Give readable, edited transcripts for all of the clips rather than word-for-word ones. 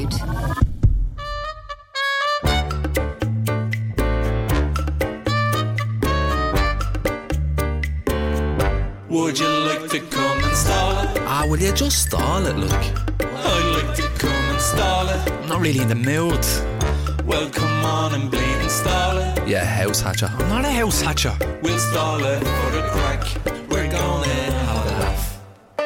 Loud. Would you like to come and stall it? Will you just stall it, look? I'd like to come and stall it. I'm not really in the mood. Well, come on and bleed and stall it. Yeah, house hatcher. I'm not a house hatcher. We'll stall it for the crack. We're gonna have a laugh.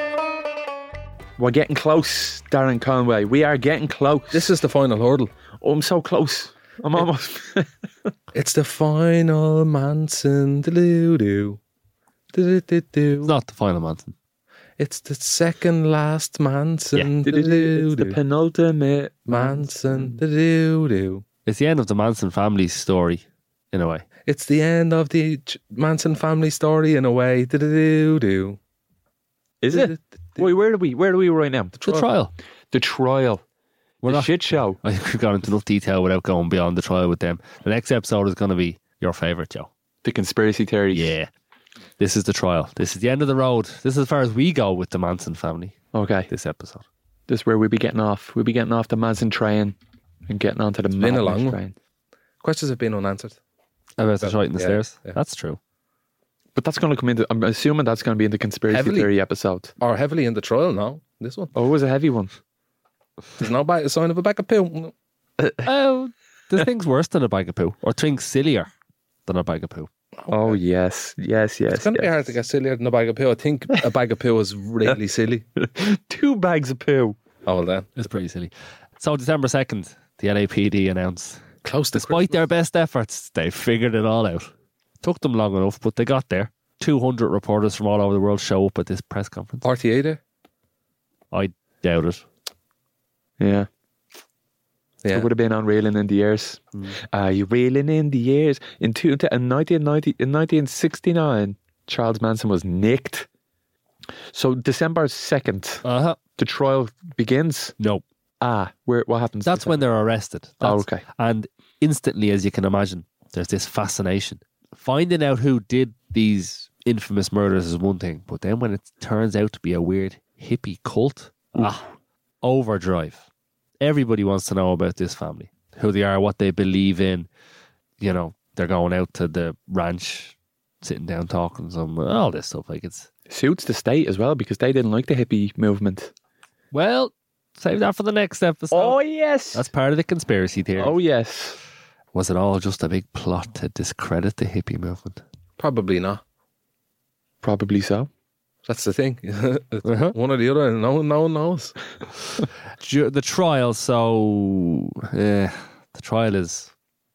We're getting close, Darren Conway. We are getting close. This is the final hurdle. Oh, I'm so close. I'm almost... It's the final Manson. Do-do-do. Do-do-do-do. It's not the final Manson. It's the second last Manson. It's the penultimate Manson. Do-do-do. It's the end of the Manson family story, in a way. It's the end of the Manson family story in a way. Do-do-do-do. Is it? Wait, where are we right now? The trial. The trial. We're the not, shit show. I think we've gone into enough detail without going beyond the trial with them. The next episode is going to be your favourite, Joe. The conspiracy theories. Yeah. This is the trial. This is the end of the road. This is as far as we go with the Manson family. Okay. This episode. This is where we'll be getting off. We'll be getting off the Manson train and getting onto the been a long Madness one. train. Questions have been unanswered. About the shite in the Yeah, stairs. yeah. That's true. But that's going to come into... I'm assuming that's going to be in the conspiracy Heavily. theory episode. Or heavily in the trial now. This one. Oh, it was a heavy one. There's no sign of a bag of poo. Oh, there's things worse than a bag of poo. Or things sillier than a bag of poo. Oh, yes. Yes. It's going to be hard to get sillier than a bag of poo. I think a bag of poo is really silly. 2 bags of poo. Oh, well then. It's pretty silly. So December 2nd, the LAPD announced, Close to despite their best efforts, they figured it all out. Took them long enough, but they got there. 200 reporters from all over the world show up at this press conference. RTA there? I doubt it. Yeah. Yeah. It would have been on Reeling in the Years. Are you reeling in the years? In 1969, Charles Manson was nicked. So December 2nd, Uh-huh. the trial begins. No. What happens? That's when they're arrested. Oh, That's- okay. And instantly, as you can imagine, there's this fascination. Finding out who did these infamous murders is one thing, but then when it turns out to be a weird hippie cult, overdrive. Everybody wants to know about this family, who they are, what they believe in. You know, they're going out to the ranch, sitting down talking, all this stuff. Like it's Suits the state as well because they didn't like the hippie movement. well, save that for the next episode. Oh, yes. That's part of the conspiracy theory. Oh, yes. Was it all just a big plot to discredit the hippie movement? Probably not. Probably so. That's the thing. It's Uh-huh. one or the other, and no one knows. The trial, the trial is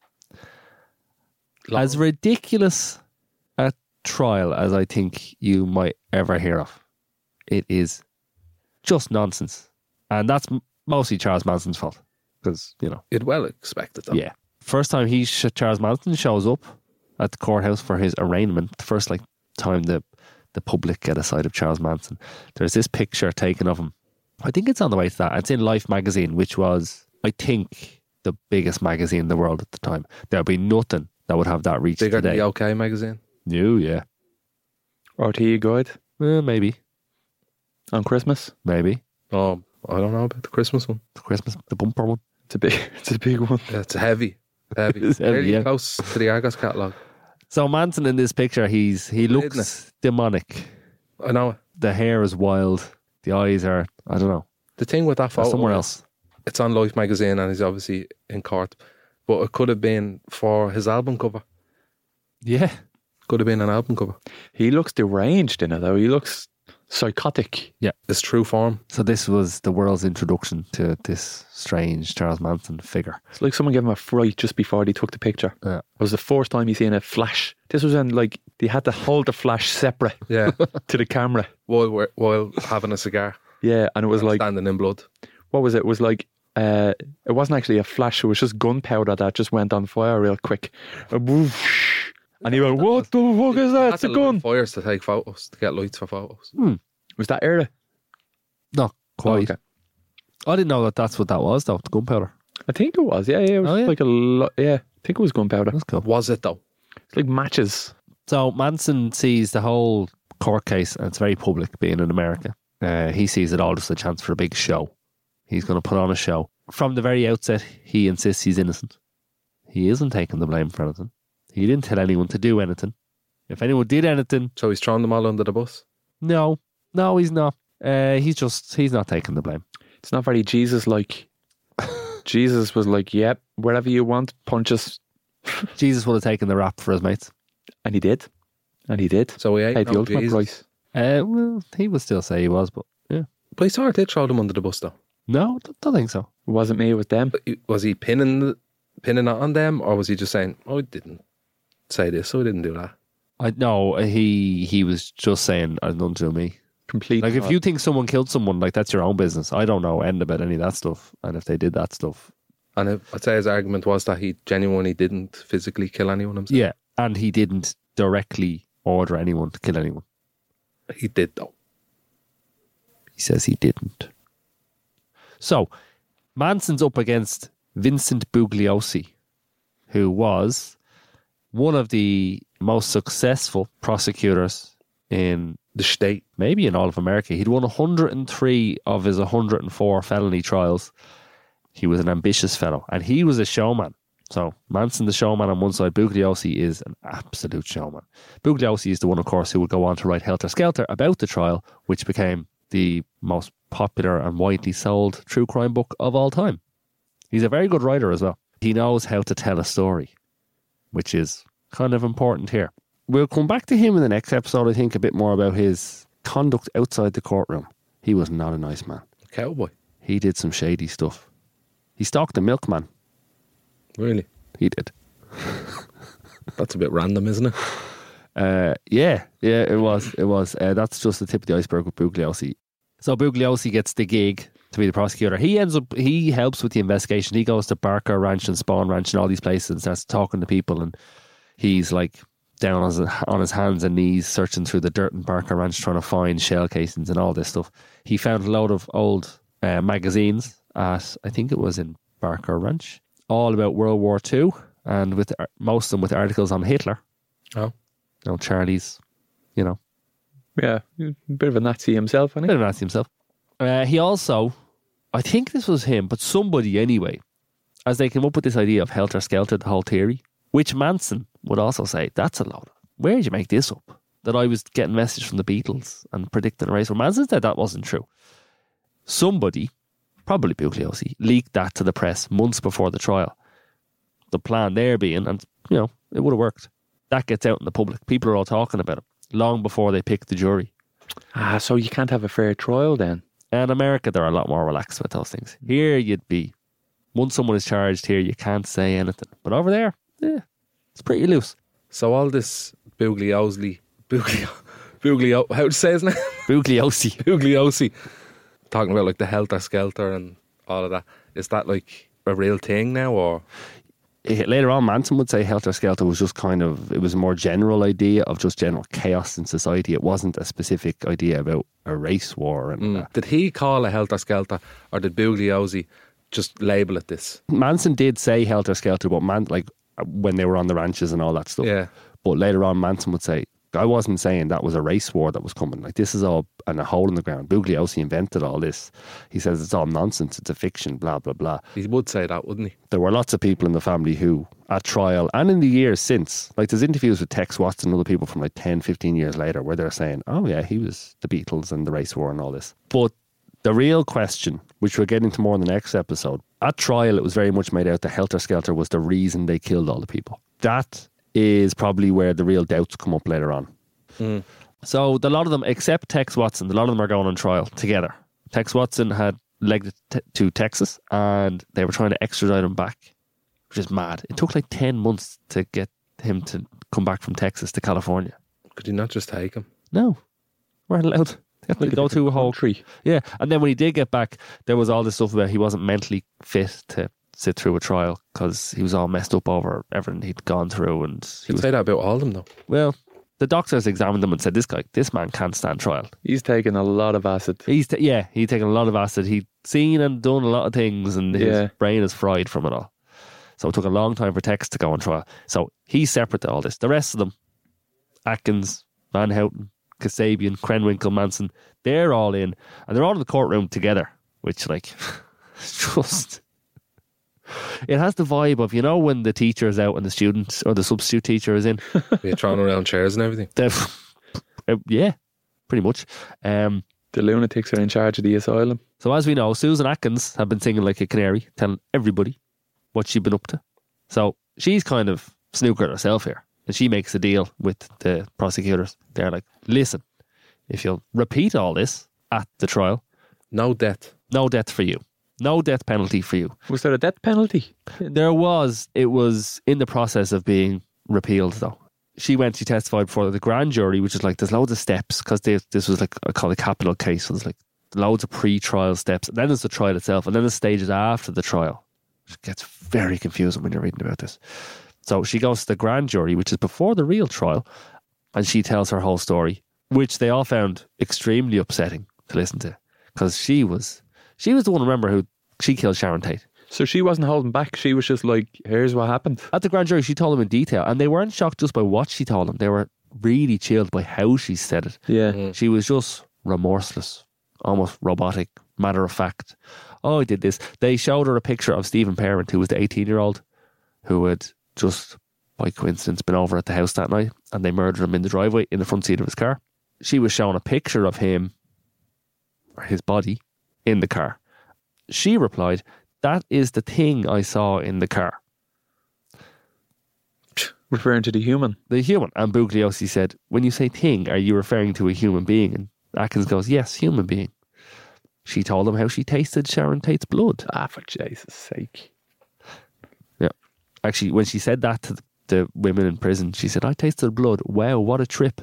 as ridiculous a trial as I think you might ever hear of. It is just nonsense. And that's mostly Charles Manson's fault. Because, You'd well expect it, though. yeah. First time Charles Manson shows up at the courthouse for his arraignment, the first time the public get a sight of Charles Manson, there's this picture taken of him. I think it's on the way to that. It's in Life magazine, which was, I think, the biggest magazine in the world at the time. There'd be nothing that would have that reach Bigger than today. the OK magazine. No, yeah. RTE Guide Maybe. on Christmas. Maybe. Oh, I don't know about the Christmas one. The Christmas, the bumper one. It's a big one. It's heavy. Heavy. It's heavy, Fairly yeah. close to the Argos catalogue. So Manson in this picture, he looks Isn't demonic. I know it. The hair is wild. The eyes are, I don't know, The thing with that they're photo, somewhere else. it's on Life magazine and he's obviously in court, but it could have been for his album cover. Yeah. Could have been an album cover. He looks deranged in it, though. He looks psychotic. It's true form. So this was the world's introduction to this strange Charles Manson figure. It's like someone gave him a fright just before they took the picture. Yeah. It was the first time you seen a flash. This was when, they had to hold the flash separate Yeah. to the camera. while having a cigar. Yeah, and it was like, Standing in blood. what was it? It was like, it wasn't actually a flash. It was just gunpowder that just went on fire real quick. And whoosh. And he went, what the fuck is that? It's a gun. Fires to take photos, to get lights for photos. Was that era? Not quite. Oh, okay. I didn't know that's what that was, though, the gunpowder. I think it was. Yeah, it was Oh, yeah? like a lot. Yeah, I think it was gunpowder. That's cool. Was it though? It's like matches. So Manson sees the whole court case, and it's very public being in America. He sees it all just a chance for a big show. He's going to put on a show. from the very outset, he insists he's innocent. He isn't taking the blame for anything. He didn't tell anyone to do anything. If anyone did anything, So he's thrown them all under the bus. no, he's not. He's not taking the blame. It's not very Jesus-like. Jesus was like, yep, wherever you want, punch us. Jesus would have taken the rap for his mates. And he did. So he ain't Paid the no ultimate Jesus. price. Well, he would still say he was, but yeah. But he sort of did throw them under the bus though. No, don't think so. It wasn't me, it was them. But was he pinning it on them, or was he just saying, "Oh, I didn't say this, so I didn't do that"? No, he was just saying, "I've nothing to do with me." Complete. Like, if you think someone killed someone, like, that's your own business. I don't know anything about any of that stuff. And if they did that stuff, And I'd say his argument was that he genuinely didn't physically kill anyone himself. yeah, and he didn't directly order anyone to kill anyone. He did though. He says he didn't. So, Manson's up against Vincent Bugliosi, who was one of the most successful prosecutors in The state. maybe in all of America. He'd won 103 of his 104 felony trials. He was an ambitious fellow, and he was a showman. So Manson, the showman on one side, Bugliosi is an absolute showman. Bugliosi is the one, of course, who would go on to write Helter Skelter about the trial, which became the most popular and widely sold true crime book of all time. He's a very good writer as well. He knows how to tell a story, which is kind of important here. We'll come back to him in the next episode, I think, a bit more about his conduct outside the courtroom. He was not a nice man. Cowboy. He did some shady stuff. He stalked a milkman. Really? He did. That's a bit random, isn't it? Yeah, it was. That's just the tip of the iceberg with Bugliosi. So Bugliosi gets the gig to be the prosecutor. He helps with the investigation. He goes to Barker Ranch and Spawn Ranch and all these places and starts talking to people, and he's like down on his hands and knees searching through the dirt in Barker Ranch trying to find shell casings and all this stuff. He found a load of old magazines at, I think it was in Barker Ranch, all about World War II, and with most of them with articles on Hitler. Oh. You know, Charlie's, you know. Yeah, a bit of a Nazi himself, I Bit think. of a Nazi himself. He also, I think this was him, but somebody anyway, as they came up with this idea of Helter Skelter, the whole theory, which Manson would also say, that's a load. Where did you make this up? That I was getting messages from the Beatles and predicting a race. Well, Manson said that wasn't true. Somebody, probably Bugliosi, leaked that to the press months before the trial. The plan there being, and you know, it would have worked. That gets out in the public. People are all talking about it long before they pick the jury. So you can't have a fair trial then. In America, they're a lot more relaxed with those things. Here, you'd be, once someone is charged here, you can't say anything. But over there, yeah, it's pretty loose. So all this Bugliosi, how to say his name? Bugliosi. Bugliosi. Talking about like the Helter Skelter and all of that. Is that like a real thing now, or? Later on, Manson would say Helter Skelter was just kind of, it was a more general idea of just general chaos in society. It wasn't a specific idea about a race war. And Did he call a Helter Skelter, or did Bugliosi just label it this? Manson did say Helter Skelter, but like when they were on the ranches and all that stuff. Yeah. But later on, Manson would say, I wasn't saying that was a race war that was coming. Like, this is all a hole in the ground. Bugliosi invented all this. He says it's all nonsense. It's a fiction, blah, blah, blah. He would say that, wouldn't he? There were lots of people in the family who, at trial and in the years since, like there's interviews with Tex Watson and other people from like 10, 15 years later where they're saying, oh yeah, he was the Beatles and the race war and all this. But the real question, which we'll get into more in the next episode, at trial it was very much made out that Helter Skelter was the reason they killed all the people. That is probably where the real doubts come up later on. So a lot of them, except Tex Watson, a lot of them are going on trial together. Tex Watson had legged to Texas and they were trying to extradite him back, which is mad. It took like 10 months to get him to come back from Texas to California. Could you not just take him? No, weren't allowed. They had to go through a whole tree. Yeah, and then when he did get back, there was all this stuff about he wasn't mentally fit to sit through a trial because he was all messed up over everything he'd gone through, and he You'd was, say that about all of them, though. well, the doctors examined him and said, this man can't stand trial. He's taken a lot of acid. He'd taken a lot of acid. He'd seen and done a lot of things, and his brain is fried from it all. So it took a long time for Tex to go on trial. So he's separate to all this. The rest of them, Atkins, Van Houten, Kasabian, Krenwinkel, Manson, they're all in, and they're all in the courtroom together, which, like, just It has the vibe of, you know, when the teacher is out and the student or the substitute teacher is in. You're throwing around chairs and everything. Yeah, pretty much. The lunatics are in charge of the asylum. So as we know, Susan Atkins had been singing like a canary, telling everybody what she'd been up to. So she's kind of snookered herself here. And she makes a deal with the prosecutors. They're like, listen, if you'll repeat all this at the trial, No death. no death for you. No death penalty for you. Was there a death penalty? There was. It was in the process of being repealed, though. She testified before the grand jury, which is like, there's loads of steps, because this was like, I call it a capital case. So there's like loads of pre-trial steps. And then there's the trial itself. And then the stages after the trial. It gets very confusing when you're reading about this. So she goes to the grand jury, which is before the real trial. And she tells her whole story, which they all found extremely upsetting to listen to. Because she was the one, remember, who she killed Sharon Tate. So she wasn't holding back. She was just like, here's what happened. At the grand jury, she told them in detail, and they weren't shocked just by what she told them. They were really chilled by how she said it. Yeah. She was just remorseless, almost robotic, matter of fact. Oh, I did this. They showed her a picture of Stephen Parent, who was the 18-year-old, who had just, by coincidence, been over at the house that night, and they murdered him in the driveway in the front seat of his car. She was shown a picture of him, or his body, in the car. She replied, "That is the thing I saw in the car." Referring to the human. The human. And Bugliosi said, "When you say thing, are you referring to a human being?" And Atkins goes, "Yes, human being." She told him how she tasted Sharon Tate's blood. Ah, for Jesus' sake. Yeah. Actually, when she said that to the women in prison, she said, "I tasted blood. Wow, what a trip."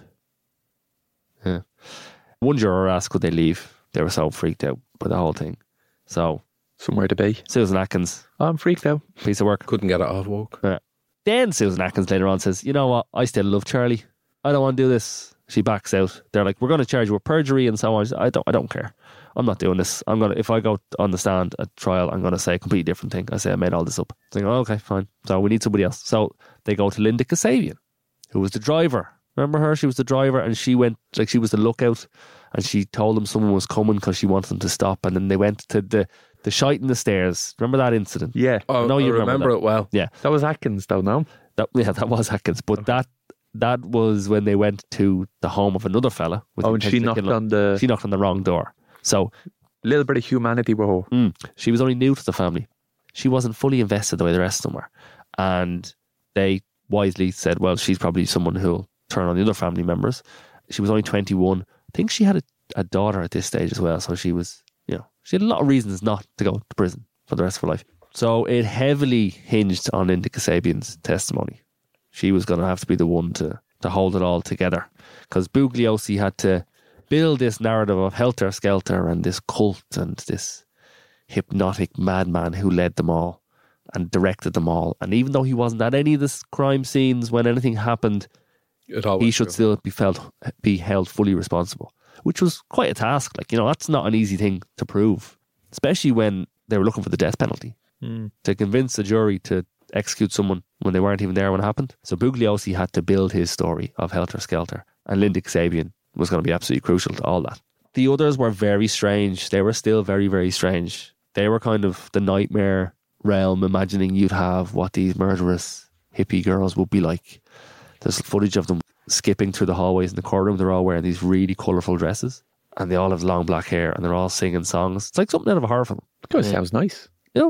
Yeah. One juror asked, could they leave? They were so freaked out by the whole thing. So, Somewhere to be. Susan Atkins, Oh, I'm freaked out. piece of work. Couldn't get it off work. Then Susan Atkins later on says, "You know what? I still love Charlie. I don't want to do this." She backs out. They're like, "We're going to charge you with perjury and so on." She said, I don't care. I'm not doing this. If I go on the stand at trial, I'm going to say a completely different thing. I say I made all this up. They go, "Okay, fine." So we need somebody else. So they go to Linda Kasabian, who was the driver. Remember her? She was the driver, and she went, like, she was the lookout, and she told them someone was coming because she wanted them to stop. And then they went to the shite in the stairs. Remember that incident? Yeah. Oh, No, I you remember that. it well. Yeah. That was Atkins, though, no? That was Atkins. But that was when they went to the home of another fella. with Oh, the and she intention knocked to kill him. on the... She knocked on the wrong door. So little bit of humanity with her. she was only new to the family. She wasn't fully invested the way the rest of them were. And they wisely said, well, she's probably someone who'll turn on the other family members. She was only 21. I think she had a daughter at this stage as well. So she was, she had a lot of reasons not to go to prison for the rest of her life. So it heavily hinged on Linda Kasabian's testimony. She was going to have to be the one to hold it all together, because Bugliosi had to build this narrative of helter skelter and this cult and this hypnotic madman who led them all and directed them all. And even though he wasn't at any of the crime scenes when anything happened, he should still be held fully responsible, which was quite a task. Like, that's not an easy thing to prove, especially when they were looking for the death penalty. To convince the jury to execute someone when they weren't even there when it happened. So Bugliosi had to build his story of helter skelter, and Linda Kasabian was going to be absolutely crucial to all that. The others were very strange. They were still very, very strange. They were kind of the nightmare realm, imagining you'd have what these murderous hippie girls would be like. There's footage of them skipping through the hallways in the courtroom. They're all wearing these really colourful dresses, and they all have long black hair, and they're all singing songs. It's like something out of a horror film. That sounds nice.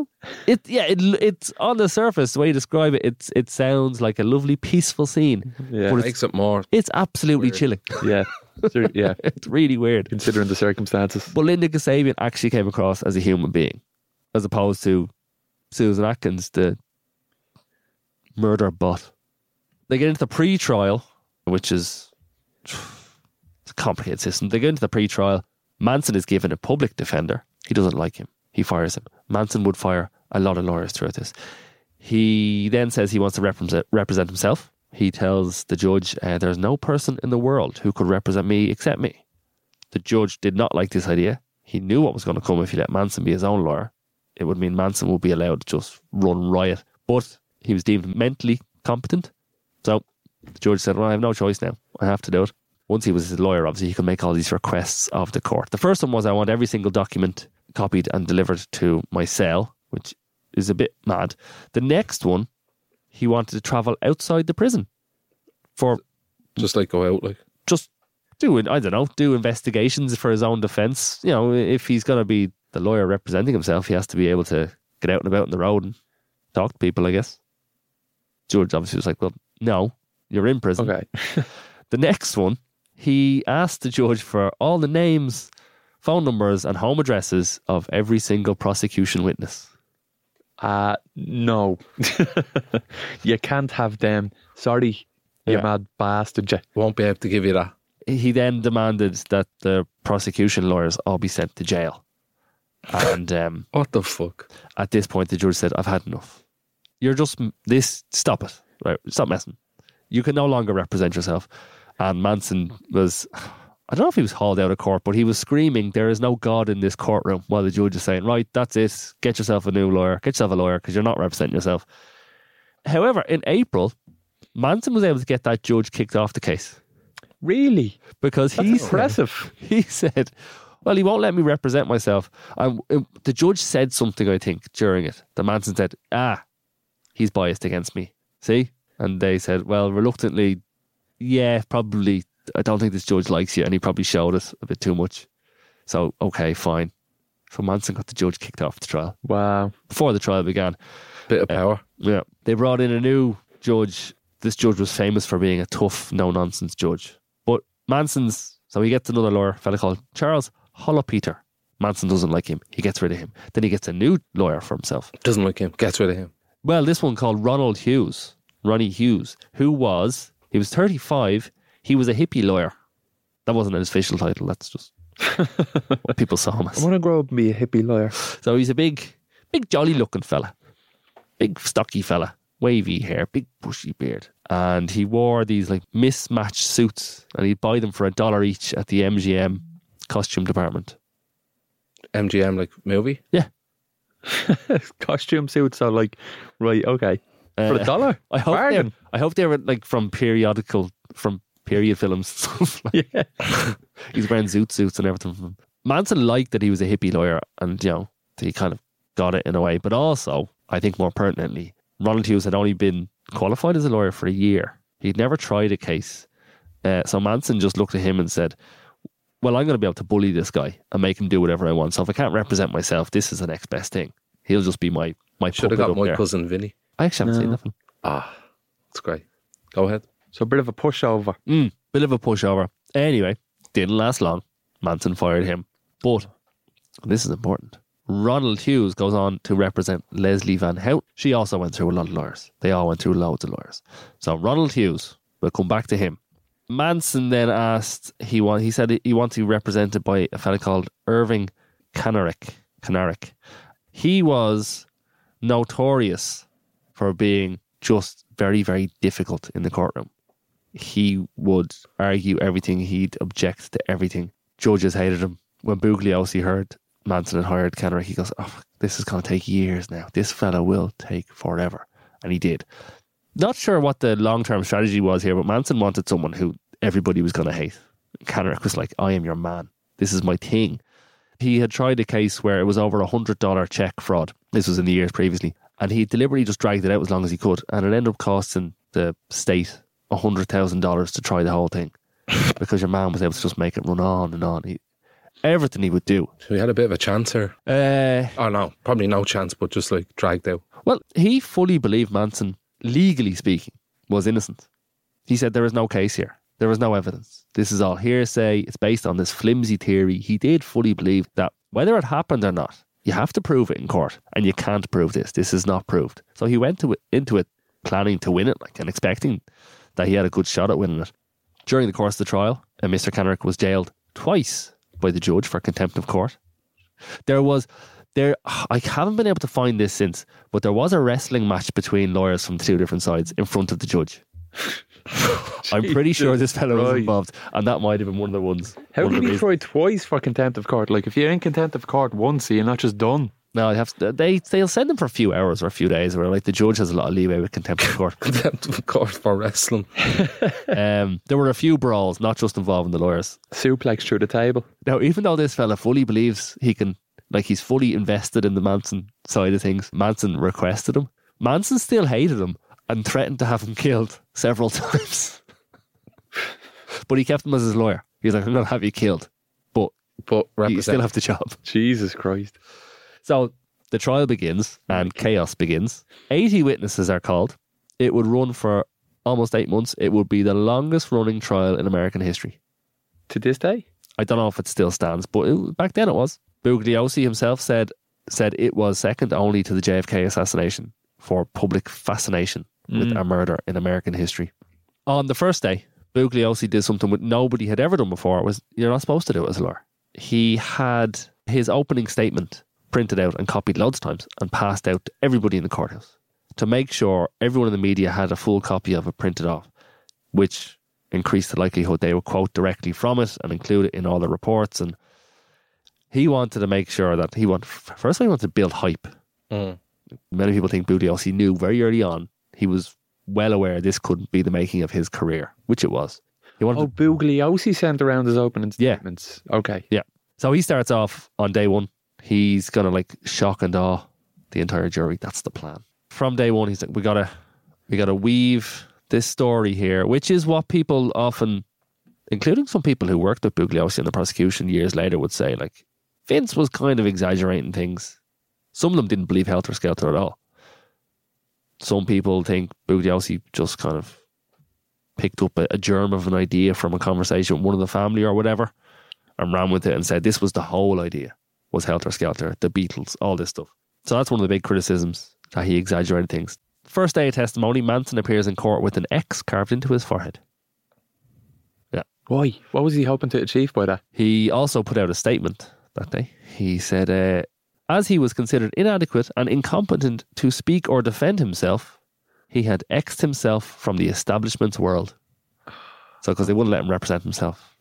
It's on the surface, the way you describe it, it sounds like a lovely, peaceful scene. Yeah. But It makes it more. it's absolutely Weird. chilling. Yeah. Yeah. It's really weird. Considering the circumstances. But Linda Kasabian actually came across as a human being, as opposed to Susan Atkins, the murder butt. They get into the pre-trial, which is it's a complicated system. They get into the pre-trial. Manson is given a public defender. He doesn't like him. He fires him. Manson would fire a lot of lawyers throughout this. He then says he wants to represent himself. He tells the judge, there's no person in the world who could represent me except me. The judge did not like this idea. He knew what was going to come if he let Manson be his own lawyer. It would mean Manson would be allowed to just run riot. But he was deemed mentally competent. So the judge said, well, I have no choice now. I have to do it. Once he was his lawyer, obviously, he could make all these requests of the court. The first one was, I want every single document copied and delivered to my cell, which is a bit mad. The next one, he wanted to travel outside the prison for Just like go out, like. just do investigations for his own defence. You know, if he's going to be the lawyer representing himself, he has to be able to get out and about on the road and talk to people, I guess. George obviously was like, well, no, you're in prison. Okay. The next one, he asked the judge for all the names, phone numbers and home addresses of every single prosecution witness. No. You can't have them. Sorry, you Yeah. mad bastard. You. Won't be able to give you that. He then demanded that the prosecution lawyers all be sent to jail. And What the fuck? at this point, the judge said, I've had enough. You're just stop it. Right? Stop messing. You can no longer represent yourself. And Manson was, I don't know if he was hauled out of court, but he was screaming, there is no God in this courtroom, while the judge is saying, right, that's it. Get yourself a new lawyer. Get yourself a lawyer because you're not representing yourself. However, in April, Manson was able to get that judge kicked off the case Really? because That's he impressive. he said, well, he won't let me represent myself. The judge said something, I think, during it. The Manson said, he's biased against me. See? And they said, well, reluctantly, yeah, probably, I don't think this judge likes you, and he probably showed it a bit too much. So, okay, fine. So Manson got the judge kicked off the trial. Wow. Before the trial began, Bit of power. yeah, they brought in a new judge. This judge was famous for being a tough, no-nonsense judge. But so he gets another lawyer, a fella called Charles Holopeter. Manson doesn't like him. He gets rid of him. Then he gets a new lawyer for himself. Doesn't like him. Gets rid of him. Well, this one called Ronnie Hughes, he was 35. He was a hippie lawyer. That wasn't his official title. That's just what people saw him I as. want to grow up and be a hippie lawyer. So he's a big jolly looking fella. Big stocky fella. Wavy hair, big bushy beard. And he wore these like mismatched suits and he'd buy them for $1 each at the MGM costume department. MGM, like, movie? Yeah. Costume suits are like, right, okay. For $1? I hope they were like from period films and stuff. Yeah. He's wearing zoot suits and everything. Manson liked that he was a hippie lawyer and, you know, he kind of got it in a way. But also, I think more pertinently, Ronald Hughes had only been qualified as a lawyer for a year. He'd never tried a case. So Manson just looked at him and said, well, I'm going to be able to bully this guy and make him do whatever I want. So if I can't represent myself, this is the next best thing. He'll just be my Should have puppet got up my there. cousin Vinny. I actually haven't seen nothing. It's great. Go ahead. So a bit of a pushover. Bit of a pushover. Anyway, didn't last long. Manson fired him. But, and this is important, Ronald Hughes goes on to represent Leslie Van Houten. She also went through a lot of lawyers. They all went through loads of lawyers. So Ronald Hughes, we'll come back to him. Manson then asked, he said he wanted to be represented by a fella called Irving Kanarick. He was notorious for being just very, very difficult in the courtroom. He would argue everything. He'd object to everything. Judges hated him. When Bugliosi heard Manson had hired Kanarick, he goes, this is going to take years now. This fella will take forever. And he did. Not sure what the long-term strategy was here, but Manson wanted someone who everybody was going to hate. Kanarick was like, I am your man. This is my thing. He had tried a case where it was over $100 check fraud. This was in the years previously. And he deliberately just dragged it out as long as he could. And it ended up costing the state $100,000 to try the whole thing. Because your man was able to just make it run on and on. Everything he would do. So he had a bit of a chance here. Oh no, probably no chance, but just like dragged out. Well, he fully believed Manson, legally speaking, was innocent. He said there is no case here. There is no evidence. This is all hearsay. It's based on this flimsy theory. He did fully believe that whether it happened or not, you have to prove it in court, and you can't prove this. This is not proved. So he went into it planning to win it, and expecting that he had a good shot at winning it. During the course of the trial, Mr. Kanarick was jailed twice by the judge for contempt of court. I haven't been able to find this since, but there was a wrestling match between lawyers from the two different sides in front of the judge. I'm pretty sure this fellow was involved, and that might have been one of the ones. How can you try twice for contempt of court? Like, if you're in contempt of court once, you're not just done. No, they'll send them for a few hours or a few days, where like the judge has a lot of leeway with contempt of court. Contempt of court for wrestling. There were a few brawls, not just involving the lawyers. Suplex through the table. Now, even though this fella fully believes he can Like, he's fully invested in the Manson side of things. Manson requested him. Manson still hated him and threatened to have him killed several times. But he kept him as his lawyer. He's like, I'm going to have you killed. But you still have the job. Jesus Christ. So the trial begins and chaos begins. 80 witnesses are called. It would run for almost 8 months. It would be the longest running trial in American history. To this day? I don't know if it still stands, but back then it was. Bugliosi himself said it was second only to the JFK assassination for public fascination with a murder in American history. On the first day, Bugliosi did something that nobody had ever done before. It was, you're not supposed to do it as a lawyer. He had his opening statement printed out and copied loads of times and passed out to everybody in the courthouse to make sure everyone in the media had a full copy of it printed off, which increased the likelihood they would quote directly from it and include it in all the reports. And he wanted to make sure that he wanted to build hype. Many people think Bugliosi knew very early on, he was well aware this couldn't be the making of his career, which it was. He wanted Bugliosi sent around his opening statements. Yeah. Okay. Yeah. So he starts off on day one. He's going to like shock and awe the entire jury. That's the plan. From day one, he's like, we gotta weave this story here, which is what people often, including some people who worked with Bugliosi in the prosecution years later, would say, like, Vince was kind of exaggerating things. Some of them didn't believe Helter Skelter at all. Some people think Bugliosi just kind of picked up a germ of an idea from a conversation with one of the family or whatever and ran with it and said this was the whole idea, was Helter Skelter, the Beatles, all this stuff. So that's one of the big criticisms, that he exaggerated things. First day of testimony, Manson appears in court with an X carved into his forehead. Yeah. Why? What was he hoping to achieve by that? He also put out a statement that day. He said, as he was considered inadequate and incompetent to speak or defend himself, he had X'd himself from the establishment's world. So, because they wouldn't let him represent himself.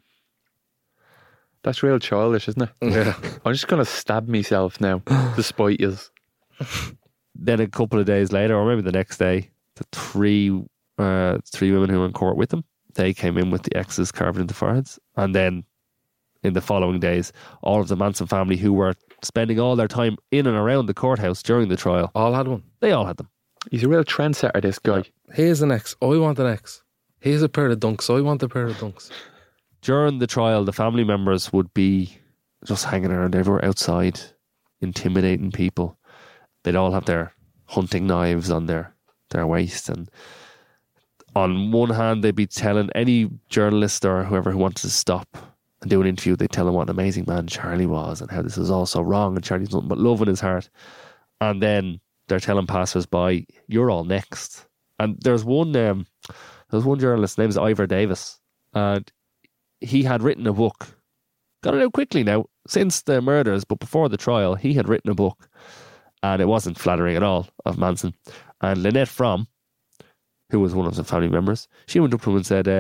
That's real childish, isn't it? Yeah. I'm just going to stab myself now, despite you. Then a couple of days later, or maybe the next day, the three women who were in court with him, they came in with the X's carved into foreheads. And then in the following days, all of the Manson family who were spending all their time in and around the courthouse during the trial, All had one. they all had them. He's a real trendsetter, this guy. Here's an X. I want an X. Here's a pair of dunks. I want a pair of dunks. During the trial, the family members would be just hanging around everywhere outside, intimidating people. They'd all have their hunting knives on their waist. And on one hand, they'd be telling any journalist or whoever who wanted to stop and do an interview, they'd tell him what an amazing man Charlie was and how this was all so wrong and Charlie's nothing but love in his heart. And then they're telling passers-by, you're all next. And there's one journalist, his name is Ivor Davis, and he had written a book. Got it out quickly now, since the murders, but before the trial, he had written a book, and it wasn't flattering at all of Manson. And Lynette Fromm, who was one of the family members, she went up to him and said,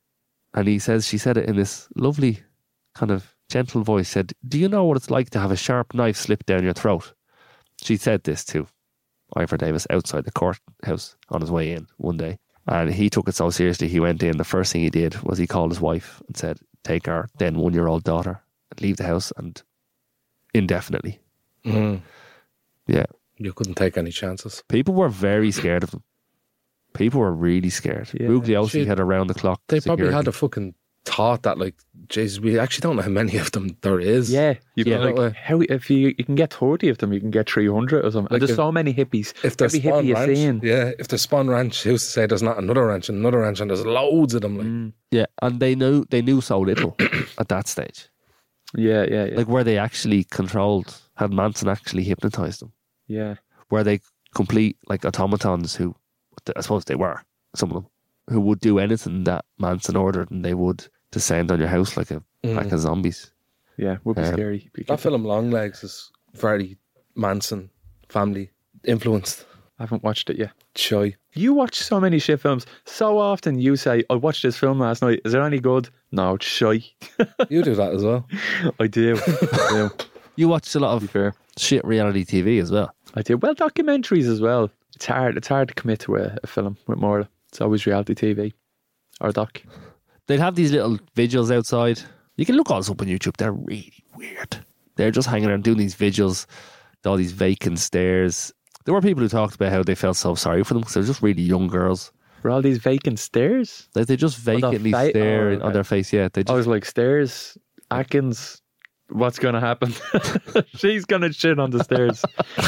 and she said it in this lovely kind of gentle voice, said, do you know what it's like to have a sharp knife slip down your throat? She said this to Ivor Davis outside the courthouse on his way in one day. And he took it so seriously, he went in. The first thing he did was he called his wife and said, take our then 1-year-old daughter and leave the house, and indefinitely. Mm. Yeah. You couldn't take any chances. People were very scared of him. People were really scared. Yeah. Bugliosi had around the clock They security. probably had a fucking thought that, like, Jesus, we actually don't know how many of them there is. Yeah. Yeah. Like, how, if you can get 30 of them, you can get 300 or something. Like And there's if- so many hippies. If there's Every hippie Spawn you Ranch, seeing. yeah, if there's Spawn Ranch, who's to say there's not another ranch and another ranch, and there's loads of them. Like, Yeah, and they knew so little at that stage. Yeah. Like, where they actually had Manson actually hypnotized them? Yeah. Were they complete, like, automatons who, I suppose they were, some of them, who would do anything that Manson ordered, and they would descend on your house like a pack of zombies. Yeah, would be scary. that film Longlegs is very Manson family influenced. I haven't watched it yet. Shy. You watch so many shit films. So often you say, I watched this film last night. Is it any good? No, it's shy. You do that as well. I do. I do. You watched a lot To be of fair. shit reality TV as well. I do. Well, documentaries as well. It's hard to commit to a film with Morla. It's always reality TV or doc. They'd have these little vigils outside. You can look all this up on YouTube. They're really weird. They're just hanging around doing these vigils, all these vacant stairs. There were people who talked about how they felt so sorry for them because they're just really young girls. For all these vacant stairs? Like they just vacantly stare on their face. Yeah, they I just, was like, stairs? Atkins, what's going to happen? She's going to shit on the stairs.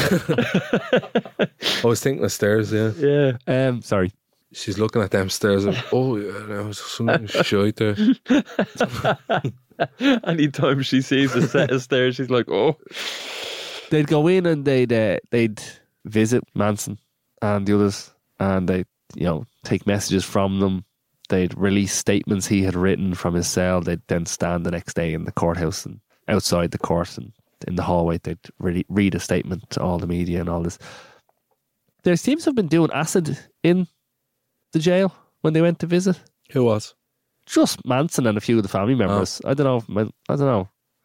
I was thinking of stairs, yeah. Yeah. sorry. She's looking at them stairs and, oh, yeah, there was something shite there. Anytime she sees a set of stairs, she's like, oh. They'd go in and they'd visit Manson and the others, and they'd, take messages from them. They'd release statements he had written from his cell. They'd then stand the next day in the courthouse and outside the court and in the hallway. They'd read a statement to all the media and all this. There seems to have been doing acid in the jail when they went to visit. Who was? Just Manson and a few of the family members. I don't know.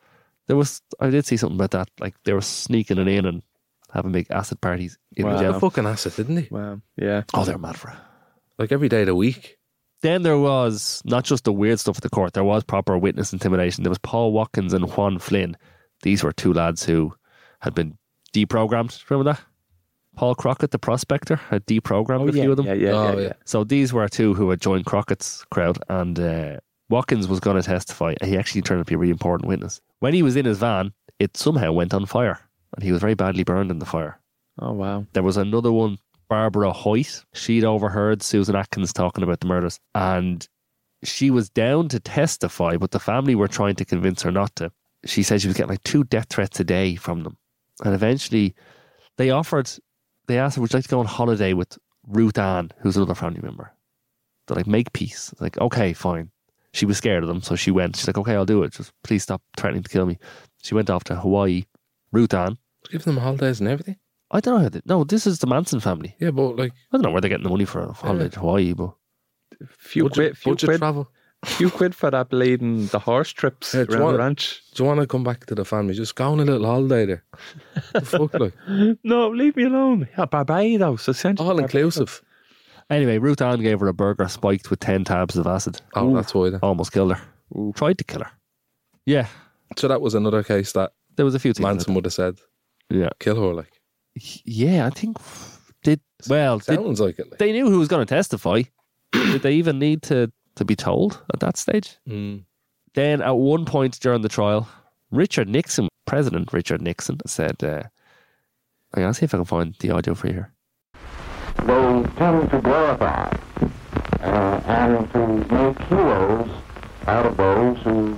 I did see something about that. Like they were sneaking it in and having big acid parties in the Wow. jail. The fucking acid, didn't he? Wow. Yeah. Oh, they're mad for it. Like every day of the week. Then there was not just the weird stuff at the court, there was proper witness intimidation. There was Paul Watkins and Juan Flynn. These were two lads who had been deprogrammed. Remember that? Paul Crockett, the prospector, had deprogrammed a few of them. Yeah. So these were two who had joined Crockett's crowd, and Watkins was going to testify, and he actually turned out to be a really important witness. When he was in his van, it somehow went on fire, and he was very badly burned in the fire. Oh, wow. There was another one, Barbara Hoyt. She'd overheard Susan Atkins talking about the murders, and she was down to testify, but the family were trying to convince her not to. She said she was getting like 2 death threats a day from them. And eventually they asked her, would you like to go on holiday with Ruth Ann, who's another family member? They're like, make peace. Like, okay, fine. She was scared of them, so she went. She's like, okay, I'll do it. Just please stop threatening to kill me. She went off to Hawaii. Ruth Ann. Give them holidays and everything. I don't know how no, this is the Manson family. Yeah, but like... I don't know where they're getting the money for a holiday to Hawaii, but... Few budget quid travel. Few quid for that bleeding the horse trips Yeah, do you around the want- ranch. Do you want to come back to the family? Just go on a little holiday there. The fuck, like? No, leave me alone. Yeah, Barbados, essentially. All inclusive. Anyway, Ruth Ann gave her a burger spiked with 10 tabs of acid. Oh, that's why then. Almost killed her. Tried to kill her. Yeah, So that was another case that there was a few things. Manson would have said, Yeah. kill her, like. Yeah, I think... Sounds like it. Like. They knew who was going to testify. Did they even need to be told at that stage? Mm. Then at one point during the trial, President Richard Nixon said, I'm going to see if I can find the audio for you here. They tend to glorify and to make heroes out of those who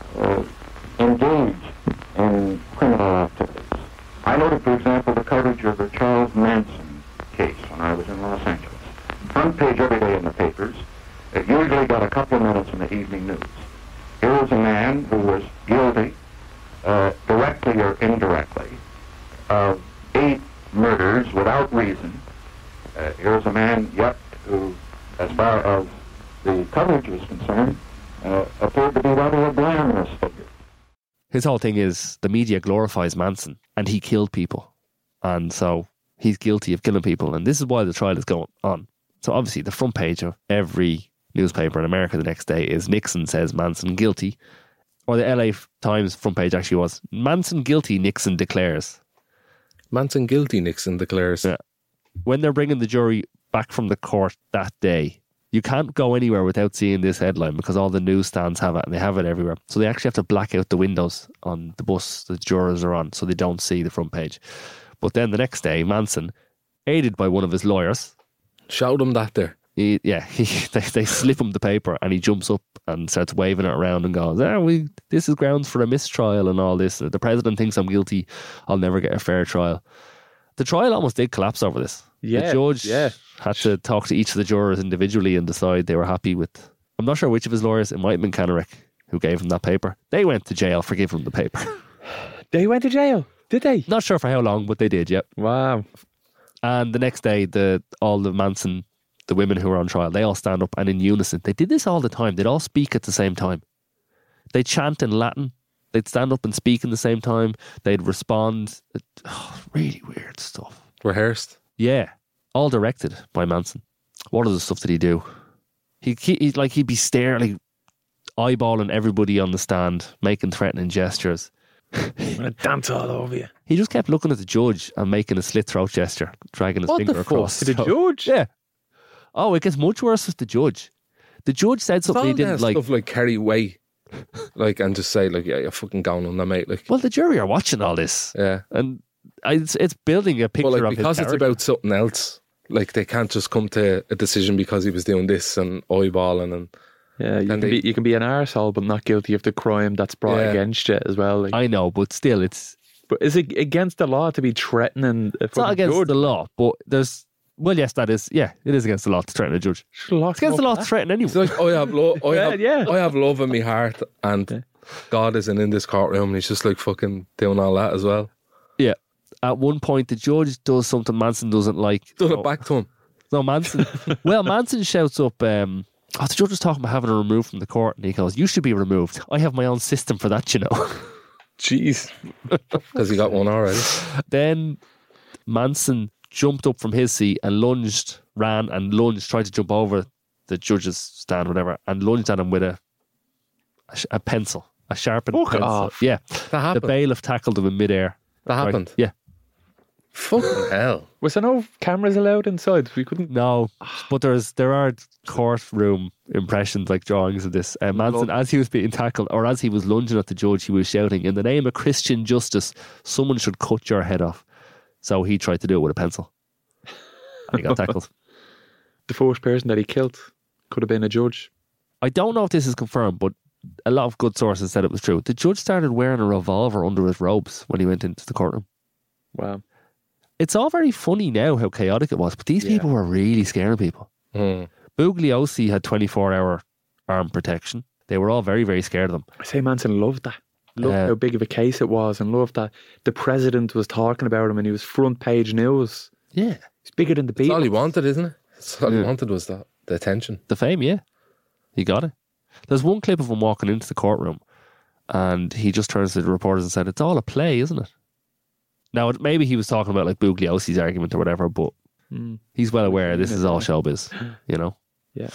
engage in criminal activities. I noted, for example, the coverage of the Charles Manson case when I was in Los Angeles. Front page every day in the papers. It usually got a couple of minutes in the evening news. Here was a man who was guilty, directly or indirectly, of 8 murders without reason. Here's a man yet who, as far as the coverage is concerned, appeared to be rather a glamorous figure. His whole thing is the media glorifies Manson and he killed people. And so he's guilty of killing people. And this is why the trial is going on. So obviously the front page of every newspaper in America the next day is Nixon says Manson guilty. Or the LA Times front page actually was Manson guilty, Nixon declares. Manson guilty, Nixon declares. Yeah. When they're bringing the jury back from the court that day, you can't go anywhere without seeing this headline because all the newsstands have it and they have it everywhere. So they actually have to black out the windows on the bus the jurors are on so they don't see the front page. But then the next day, Manson, aided by one of his lawyers, Shout him that there. they slip him the paper and he jumps up and starts waving it around and goes, this is grounds for a mistrial and all this. The president thinks I'm guilty. I'll never get a fair trial. The trial almost did collapse over this. Yeah, The judge yeah. had to talk to each of the jurors individually and decide they were happy with... I'm not sure which of his lawyers, it might have been Kenrick, who gave him that paper. They went to jail for giving him the paper. They went to jail, did they? Not sure for how long, but they did, yep. Wow. And the next day, all the Manson, the women who were on trial, they all stand up and in unison. They did this all the time. They'd all speak at the same time. They'd chant in Latin. They'd stand up and speak in the same time. They'd respond. Really weird stuff. Rehearsed. Yeah. All directed by Manson. What other stuff did he do? He'd be staring, like, eyeballing everybody on the stand, making threatening gestures. I'm gonna dance all over you. He just kept looking at the judge and making a slit throat gesture, dragging his What finger the across. fuck? To the judge? Yeah. Oh, it gets much worse with the judge. The judge said something he didn't like. Stuff like carry weight, like, and just say like, yeah, you're fucking going on there, mate. Like, Well, the jury are watching all this, yeah. and it's building a picture But like, of because his it's character. about something else, like they can't just come to a decision because he was doing this and eyeballing and Yeah, And they- you can be an arsehole but not guilty of the crime that's brought Yeah. against you as well. Like. I know, but still, it's But is it against the law to be threatening a not fucking against judge? the law. But there's yes, that is it is against the law to threaten a judge. Should lock It's against the him law up to for threaten anyone. it's like, I have love in my heart, and Yeah. God isn't in this courtroom, and he's just like fucking doing all that as well. Yeah. At one point, the judge does something Manson doesn't like. Done Oh, it back to him. No, Manson. Well, Manson shouts up, the judge was talking about having her removed from the court, and he goes, "You should be removed. I have my own system for that, you know." Jeez. Because he got one already. Then Manson jumped up from his seat and ran and lunged, tried to jump over the judge's stand, whatever, and lunged at him with a pencil, a sharpened Fuck pencil. off. Yeah, That the happened. bailiff tackled him in midair. That Right. happened. Yeah. Fucking hell. Was there no cameras allowed inside? We couldn't. No, but there are courtroom impressions, like drawings of this. Manson, as he was being tackled, or as he was lunging at the judge, he was shouting, "In the name of Christian justice, someone should cut your head off." So he tried to do it with a pencil. And he got tackled. The first person that he killed could have been a judge. I don't know if this is confirmed, but a lot of good sources said it was true. The judge started wearing a revolver under his robes when he went into the courtroom. Wow. It's all very funny now how chaotic it was, but these Yeah. people were really scaring people. Bugliosi had 24-hour armed protection. They were all very, very scared of them. I say Manson loved that. Loved Yeah. how big of a case it was, and loved that the president was talking about him and he was front page news. Yeah. He's bigger than the That's all he Beatles. wanted, isn't it? That's all he Yeah. wanted was that, the attention. The fame, yeah. He got it. There's one clip of him walking into the courtroom and he just turns to the reporters and said, "It's all a play, isn't it?" Now, maybe he was talking about like Bugliosi's argument or whatever, but he's well aware this is all showbiz, you know? Yeah.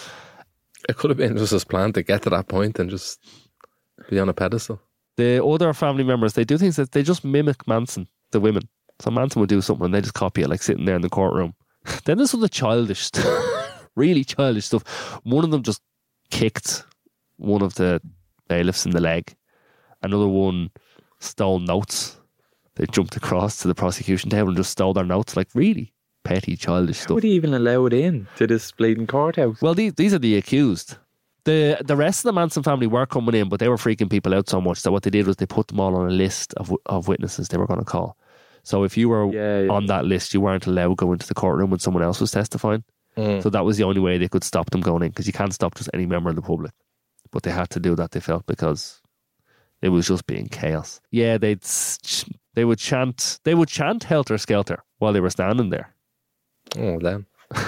It could have been just his plan to get to that point and just be on a pedestal. The other family members, they do things that they just mimic Manson, the women. So Manson would do something and they just copy it, like sitting there in the courtroom. Then there's other childish stuff, really childish stuff. One of them just kicked one of the bailiffs in the leg. Another one stole notes. They jumped across to the prosecution table and just stole their notes. Like really petty, childish How stuff. would he even allow it in to this bleeding courthouse? Well, these are the accused. The rest of the Manson family were coming in, but they were freaking people out so much that what they did was they put them all on a list of witnesses they were going to call. So if you were Yeah. on that list, you weren't allowed to go into the courtroom when someone else was testifying. So that was the only way they could stop them going in, because you can't stop just any member of the public. But they had to do that, they felt, because it was just being chaos. Yeah, they would chant Helter Skelter while they were standing there. Oh, damn.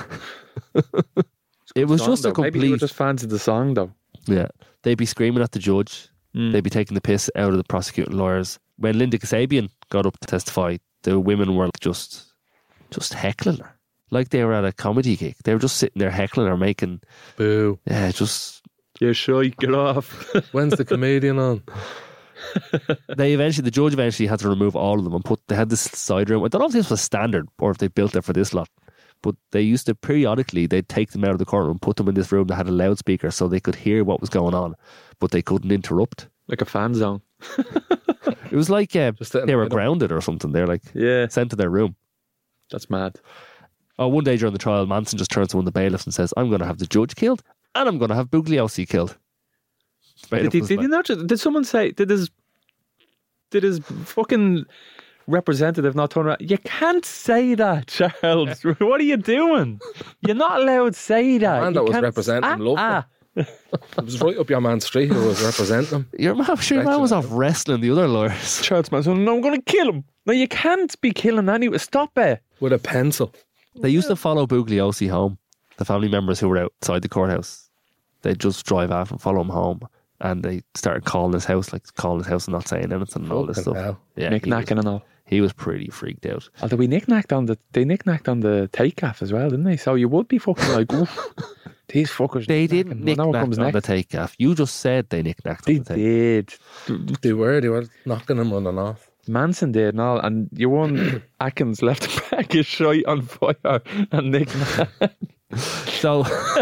It was Song, just a though. Maybe they were complete. just fans of the song, though. Yeah, they'd be screaming at the judge. They'd be taking the piss out of the prosecuting lawyers. When Linda Kasabian got up to testify, the women were just heckling her, like they were at a comedy gig. They were just sitting there heckling her, making Boo. just. Yeah, sure, get off. When's the comedian on? The judge eventually had to remove all of them and they had this side room. I don't know if this was standard or if they built it for this lot, but they used to periodically, they'd take them out of the courtroom, put them in this room that had a loudspeaker so they could hear what was going on, but they couldn't interrupt. Like a fan zone. It was like Just sitting they were right up. grounded or something. They're like Yeah, sent to their room. that's mad. Oh, one day during the trial, Manson just turns to one of the bailiffs and says, "I'm going to have the judge killed and I'm going to have Bugliosi killed." Bailiff Did was you like, not? Did someone say? Did his fucking representative not turn around? You can't say that, Charles. What are you doing? You're not allowed to say that. man You that was can't- representing him loved him. It was right up your man's street who was representing him. Your man was off wrestling the other lawyers. Charles Manson. No, I'm going to kill him. No, you can't be killing anyway. Stop it. With a pencil. They used to follow Bugliosi home. The family members who were outside the courthouse, they'd just drive off and follow him home. And they started calling his house and not saying anything and all this Fucking stuff. hell. Yeah, Knick-knacking and all. he was pretty freaked out. Although they knick-knacked on the takeoff as well, didn't they? So you would be fucking like, oof. These fuckers. They didn't Well, now it knick-knack comes on the next. takeoff. You just said they knick-knacked They on the takeoff. did. They were knocking him running off. Manson did and all, and your one Atkins left a pack of shite on fire and Nick. So,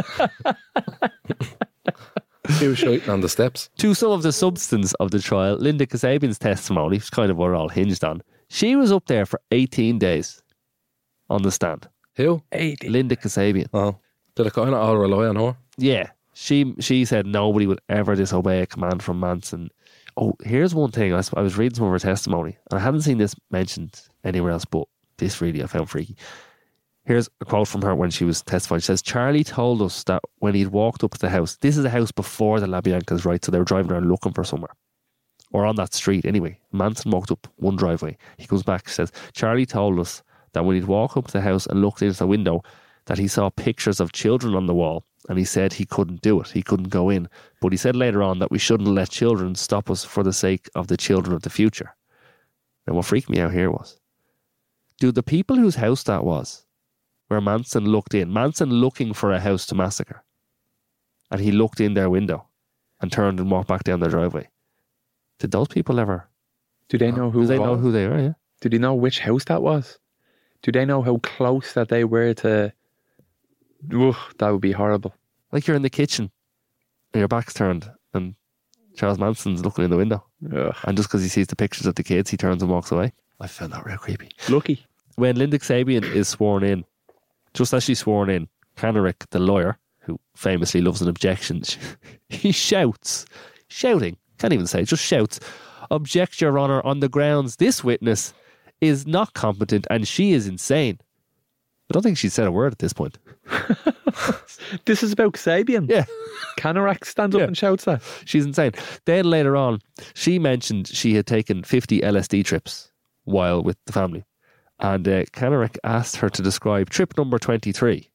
He was shooting on the steps. to some of the substance of the trial, Linda Kasabian's testimony, which is kind of what it all hinged on. She was up there for 18 days on the stand. Who? Linda Kasabian. Oh. Did it kind of all rely on her? Yeah. She said nobody would ever disobey a command from Manson. Oh, here's one thing. I was reading some of her testimony, and I hadn't seen this mentioned anywhere else, but this really I found freaky. Here's a quote from her when she was testifying. She says, Charlie told us that when he'd walked up to the house, this is the house before the LaBiancas, right? So they were driving around looking for somewhere. Or on that street, anyway. Manson walked up one driveway. He comes back, says, Charlie told us that when he'd walk up to the house and looked into the window, that he saw pictures of children on the wall, and he said he couldn't do it. He couldn't go in. But he said later on that we shouldn't let children stop us for the sake of the children of the future. Now, what freaked me out here was, do the people whose house that was, where Manson looked in, Manson looking for a house to massacre, and he looked in their window and turned and walked back down their driveway. Did those people ever? Do they know who? Do they it know was? who they are? Yeah. Do they know which house that was? Do they know how close that they were to? Ugh, that would be horrible. Like you're in the kitchen, and your back's turned, and Charles Manson's looking in the window, Ugh. and just because he sees the pictures of the kids, he turns and walks away. I found that real creepy. Lucky. When Linda Kasabian is sworn in, just as she's sworn in, Kanarek, the lawyer, who famously loves an objection, he shouting, can't even say, just shouts, "Object, Your Honour, on the grounds this witness is not competent and she is insane." I don't think she said a word at this point. This is about Kasabian. Yeah. Canarak stands up Yeah. and shouts that. She's insane. Then later on, she mentioned she had taken 50 LSD trips while with the family. And Kanarek asked her to describe trip number 23.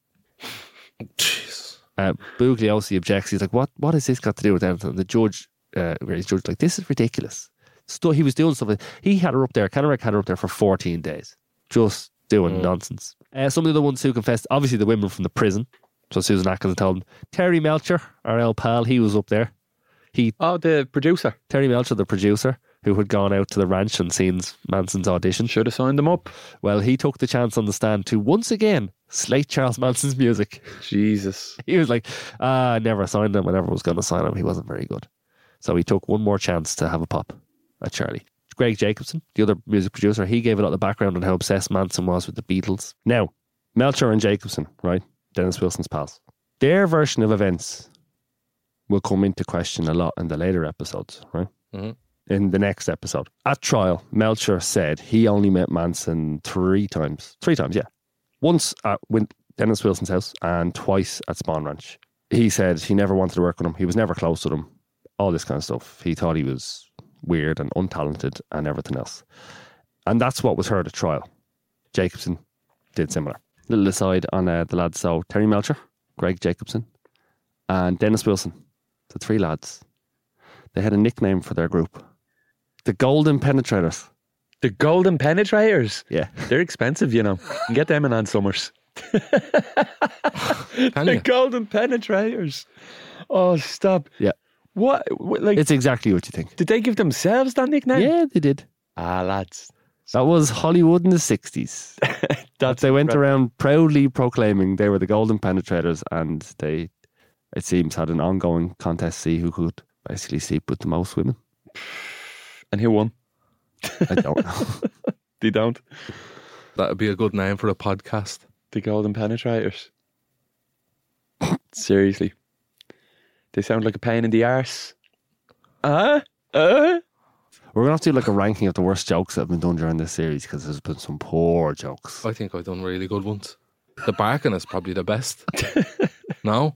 Jeez. Bugliosi objects. He's like, what has this got to do with anything? The judge, his judge, like, this is ridiculous. He was doing something. He had her up there, Kanarek had her up there for 14 days. Just doing nonsense. Some of the other ones who confessed, obviously the women from the prison. So Susan Atkins told him. Terry Melcher, our old pal, he was up there. The producer. Terry Melcher, the producer, who had gone out to the ranch and seen Manson's audition. Should have signed them up. Well, he took the chance on the stand to once again slate Charles Manson's music. Jesus. He was like, I never signed him. I never was going to sign him. He wasn't very good. So he took one more chance to have a pop at Charlie. Greg Jacobson, the other music producer, he gave a lot of background on how obsessed Manson was with the Beatles. Now, Melcher and Jacobson, right? Dennis Wilson's pals. Their version of events will come into question a lot in the later episodes, right? Mhm. In the next episode. At trial, Melcher said he only met Manson 3 times. 3 times, yeah. Once at Dennis Wilson's house and twice at Spawn Ranch. He said he never wanted to work with him. He was never close to him. All this kind of stuff. He thought he was weird and untalented and everything else. And that's what was heard at trial. Jacobson did similar. Little aside on the lads. So Terry Melcher, Greg Jacobson, and Dennis Wilson, the 3 lads, they had a nickname for their group. The Golden Penetrators. The Golden Penetrators. Yeah. They're expensive, you know. You can get them in Ann Summers. Can The you? Golden Penetrators. Oh, stop. Yeah. What? Like, It's exactly what you think. did they give themselves that nickname? Yeah, they did. Ah, lads. That was Hollywood in the 60s. They went around proudly proclaiming they were the Golden Penetrators, and they, it seems, had an ongoing contest to see who could basically sleep with the most women. And who won? I don't know. They don't. That would be a good name for a podcast. The Golden Penetrators. Seriously. They sound like a pain in the arse. We're going to have to do like a ranking of the worst jokes that have been done during this series, because there's been some poor jokes. I think I've done really good ones. The barking is probably the best. No?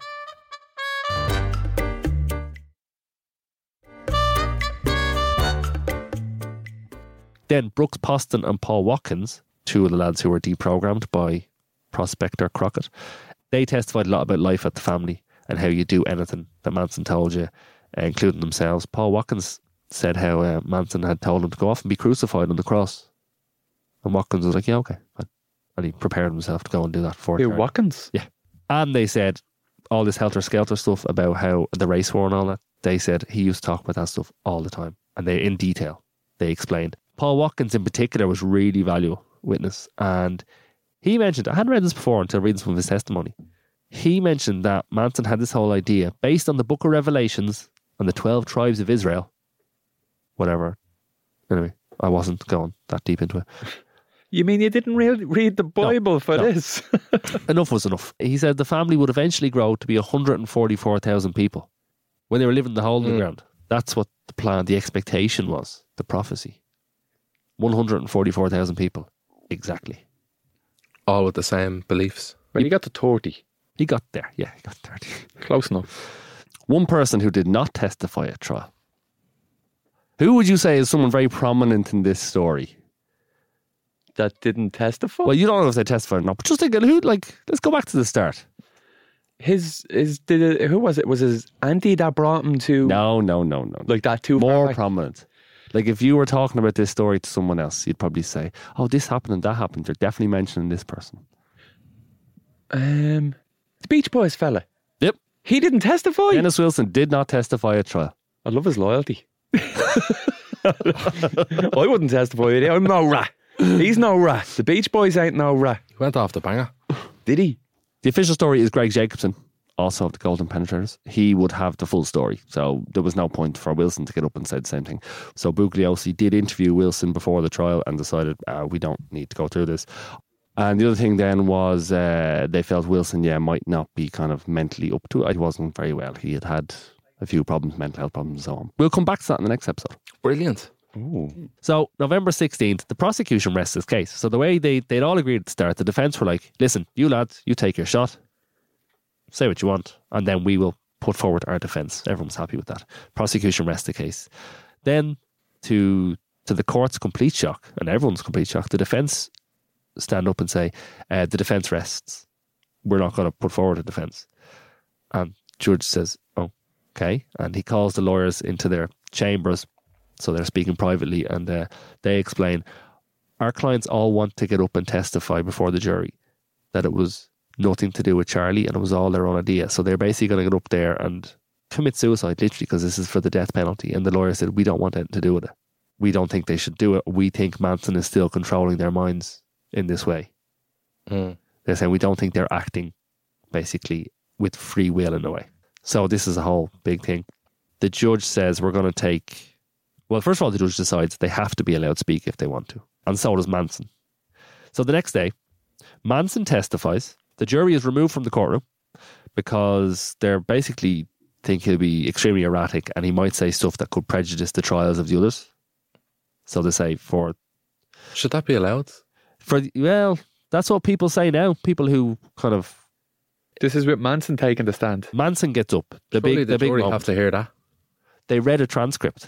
Then Brooks Poston and Paul Watkins, 2 of the lads who were deprogrammed by Prospector Crockett, they testified a lot about life at the family and how you do anything that Manson told you, including themselves. Paul Watkins said how Manson had told him to go off and be crucified on the cross. And Watkins was like, yeah, okay. And he prepared himself to go and do that for Who, Charlie. Watkins? Yeah. And they said all this helter-skelter stuff about how the race war and all that, they said he used to talk about that stuff all the time. And they, in detail, they explained. Paul Watkins in particular was really valuable witness. And he mentioned, I hadn't read this before until reading some of his testimony. He mentioned that Manson had this whole idea based on the Book of Revelations and the 12 tribes of Israel. Whatever. Anyway, I wasn't going that deep into it. You mean you didn't read the Bible for this? Enough was enough. He said the family would eventually grow to be 144,000 people when they were living in the hole in the ground. That's what the plan, the expectation was, the prophecy. 144,000 people. Exactly. All with the same beliefs. Well, you got to 30. He got there. Yeah, he got 30. Close enough. One person who did not testify at trial. Who would you say is someone very prominent in this story? That didn't testify? Well, you don't know if they testified or not, but just think, who, like, let's go back to the start. Who was it? Was his auntie that brought him to... No. Like that too far More away? prominent. Like, if you were talking about this story to someone else, you'd probably say, oh, this happened and that happened. You're definitely mentioning this person. The Beach Boys fella. Yep. He didn't testify? Dennis Wilson did not testify at trial. I love his loyalty. I wouldn't testify either. I'm no rat. He's no rat. The Beach Boys ain't no rat. He went off the banger. Did he? The official story is Greg Jacobson, also of the Golden Penetrators. He would have the full story. So there was no point for Wilson to get up and say the same thing. So Bugliosi did interview Wilson before the trial and decided, we don't need to go through this. And the other thing then was they felt Wilson, might not be kind of mentally up to it. He wasn't very well. He had a few problems, mental health problems and so on. We'll come back to that in the next episode. Brilliant. Ooh. So November 16th, the prosecution rests his case. So the way they'd all agreed at the start, the defence were like, listen, you lads, you take your shot, say what you want, and then we will put forward our defence. Everyone's happy with that. Prosecution rests the case. Then to the court's complete shock, and everyone's complete shock, the defence stand up and say, the defence rests. We're not going to put forward a defence. And judge says, okay. And he calls the lawyers into their chambers. So they're speaking privately, and they explain, our clients all want to get up and testify before the jury that it was nothing to do with Charlie and it was all their own idea. So they're basically going to get up there and commit suicide, literally, because this is for the death penalty. And the lawyer said, we don't want anything to do with it. We don't think they should do it. We think Manson is still controlling their minds in this way. They're saying we don't think they're acting basically with free will in a way. So this is a whole big thing. The judge says we're going to take... Well, first of all, the judge decides they have to be allowed to speak if they want to. And so does Manson. So the next day, Manson testifies. The jury is removed from the courtroom because they're basically think he'll be extremely erratic and he might say stuff that could prejudice the trials of the others. So they say Should that be allowed? Well, that's what people say now. People who kind of... This is with Manson taking the stand. Manson gets up. Surely the big jury moment. have to hear that. They read a transcript.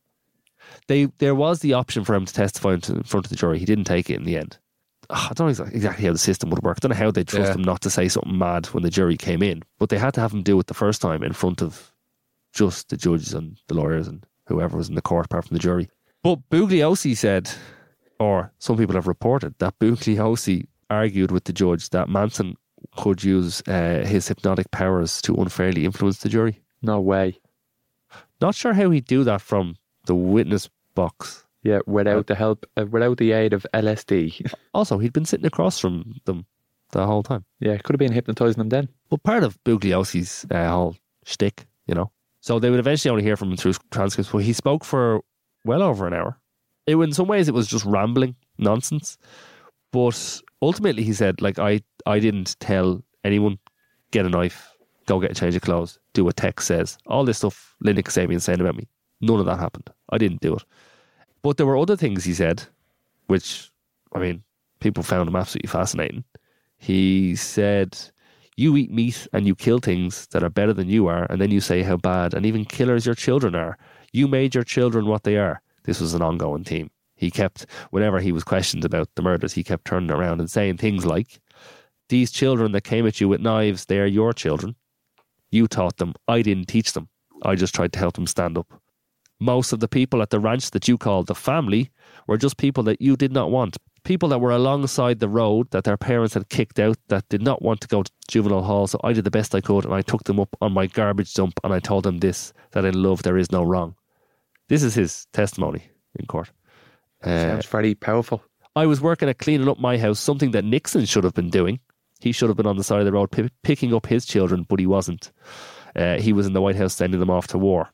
There was the option for him to testify in front of the jury. He didn't take it in the end. I don't know exactly how the system would work. I don't know how they trust him not to say something mad when the jury came in. But they had to have him do it the first time in front of just the judges and the lawyers and whoever was in the court apart from the jury. But Bugliosi said, or some people have reported, that Bugliosi argued with the judge that Manson could use his hypnotic powers to unfairly influence the jury. No way. Not sure how he'd do that from the witness box. Yeah, without the help, without the aid of LSD. Also, he'd been sitting across from them the whole time. Yeah, could have been hypnotising them then. But part of Bugliosi's whole shtick, So they would eventually only hear from him through transcripts, but he spoke for well over an hour. In some ways, it was just rambling nonsense. But ultimately, he said, I didn't tell anyone, get a knife, go get a change of clothes, do what text says. All this stuff Linda Kasabian saying about me. None of that happened. I didn't do it. But there were other things he said, which, people found him absolutely fascinating. He said, you eat meat and you kill things that are better than you are, and then you say how bad and even killers your children are. You made your children what they are. This was an ongoing theme. He kept, whenever he was questioned about the murders, he kept turning around and saying things like, these children that came at you with knives, they are your children. You taught them. I didn't teach them. I just tried to help them stand up. Most of the people at the ranch that you called the family were just people that you did not want. people that were alongside the road that their parents had kicked out that did not want to go to juvenile hall. So I did the best I could and I took them up on my garbage dump and I told them this, that in love there is no wrong. This is his testimony in court. Sounds very powerful. I was working at cleaning up my house, something that Nixon should have been doing. He should have been on the side of the road picking up his children, but he wasn't. He was in the White House sending them off to war.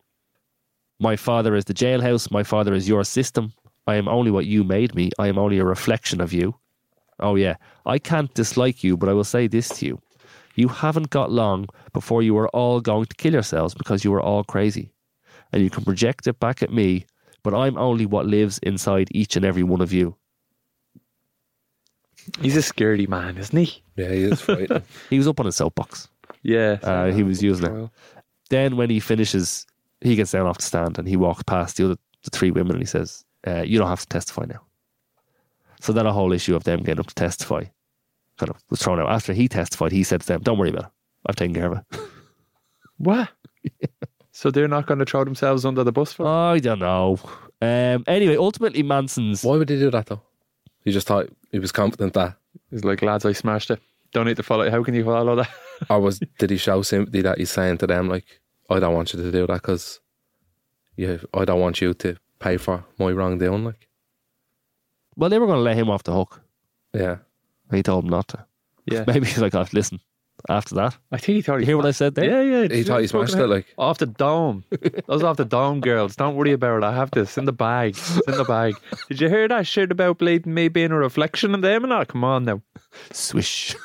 My father is the jailhouse. My father is your system. I am only what you made me. I am only a reflection of you. Oh yeah, I can't dislike you, but I will say this to you. You haven't got long before you are all going to kill yourselves because you are all crazy. And you can project it back at me, but I'm only what lives inside each and every one of you. He's a scaredy man, isn't he? Yeah, he is frightened. He was up on his soapbox. Yeah. He was using it. Then when he finishes, he gets down off the stand and he walks past the three women and he says, you don't have to testify now. So then a whole issue of them getting up to testify kind of was thrown out. After he testified, he said to them, don't worry about it. I've taken care of it. What? So they're not going to throw themselves under the bus for it? I don't know. Anyway, ultimately Manson's... Why would he do that though? He just thought he was confident that. He's like, lads, I smashed it. Don't need to follow it. How can you follow that? Or did he show sympathy that he's saying to them, like, I don't want you to do that because I don't want you to pay for my wrongdoing, like. Well, they were going to let him off the hook. Yeah. He told them not to. Yeah. Maybe he's like, oh, listen, after that. I think he thought You hear what I said there? Yeah. He thought he smashed it, like. Off the dome. That was off the dome, girls. Don't worry about it. I have this in the bag. It's in the bag. Did you hear that shit about Blade me being a reflection of them and that? Come on now. Swish.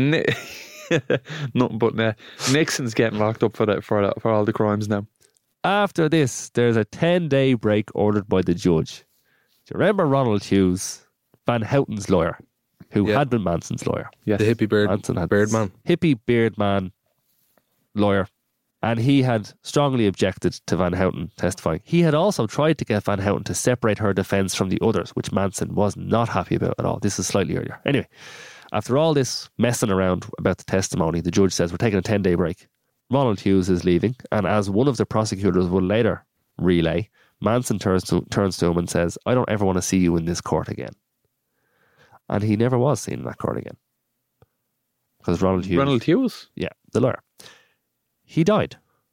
Nothing but Nixon's getting locked up for all the crimes now. After this, there's a 10-day break ordered by the judge. Do you remember Ronald Hughes, Van Houten's lawyer, who had been Manson's lawyer? Yes. The hippie beard man. Hippie beard man lawyer. And he had strongly objected to Van Houten testifying. He had also tried to get Van Houten to separate her defence from the others, which Manson was not happy about at all. This is slightly earlier. Anyway, after all this messing around about the testimony, the judge says, we're taking a 10-day break. Ronald Hughes is leaving, and as one of the prosecutors will later relay, Manson turns to him and says, I don't ever want to see you in this court again. And he never was seen in that court again. Because Ronald Hughes? Yeah, the lawyer. He died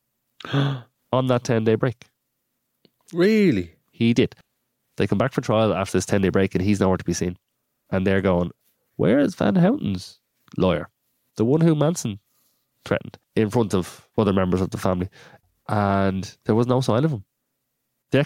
on that 10-day break. Really? He did. They come back for trial after this 10-day break and he's nowhere to be seen. And they're going, where is Van Houten's lawyer? The one who Manson threatened in front of other members of the family. And there was no sign of him. They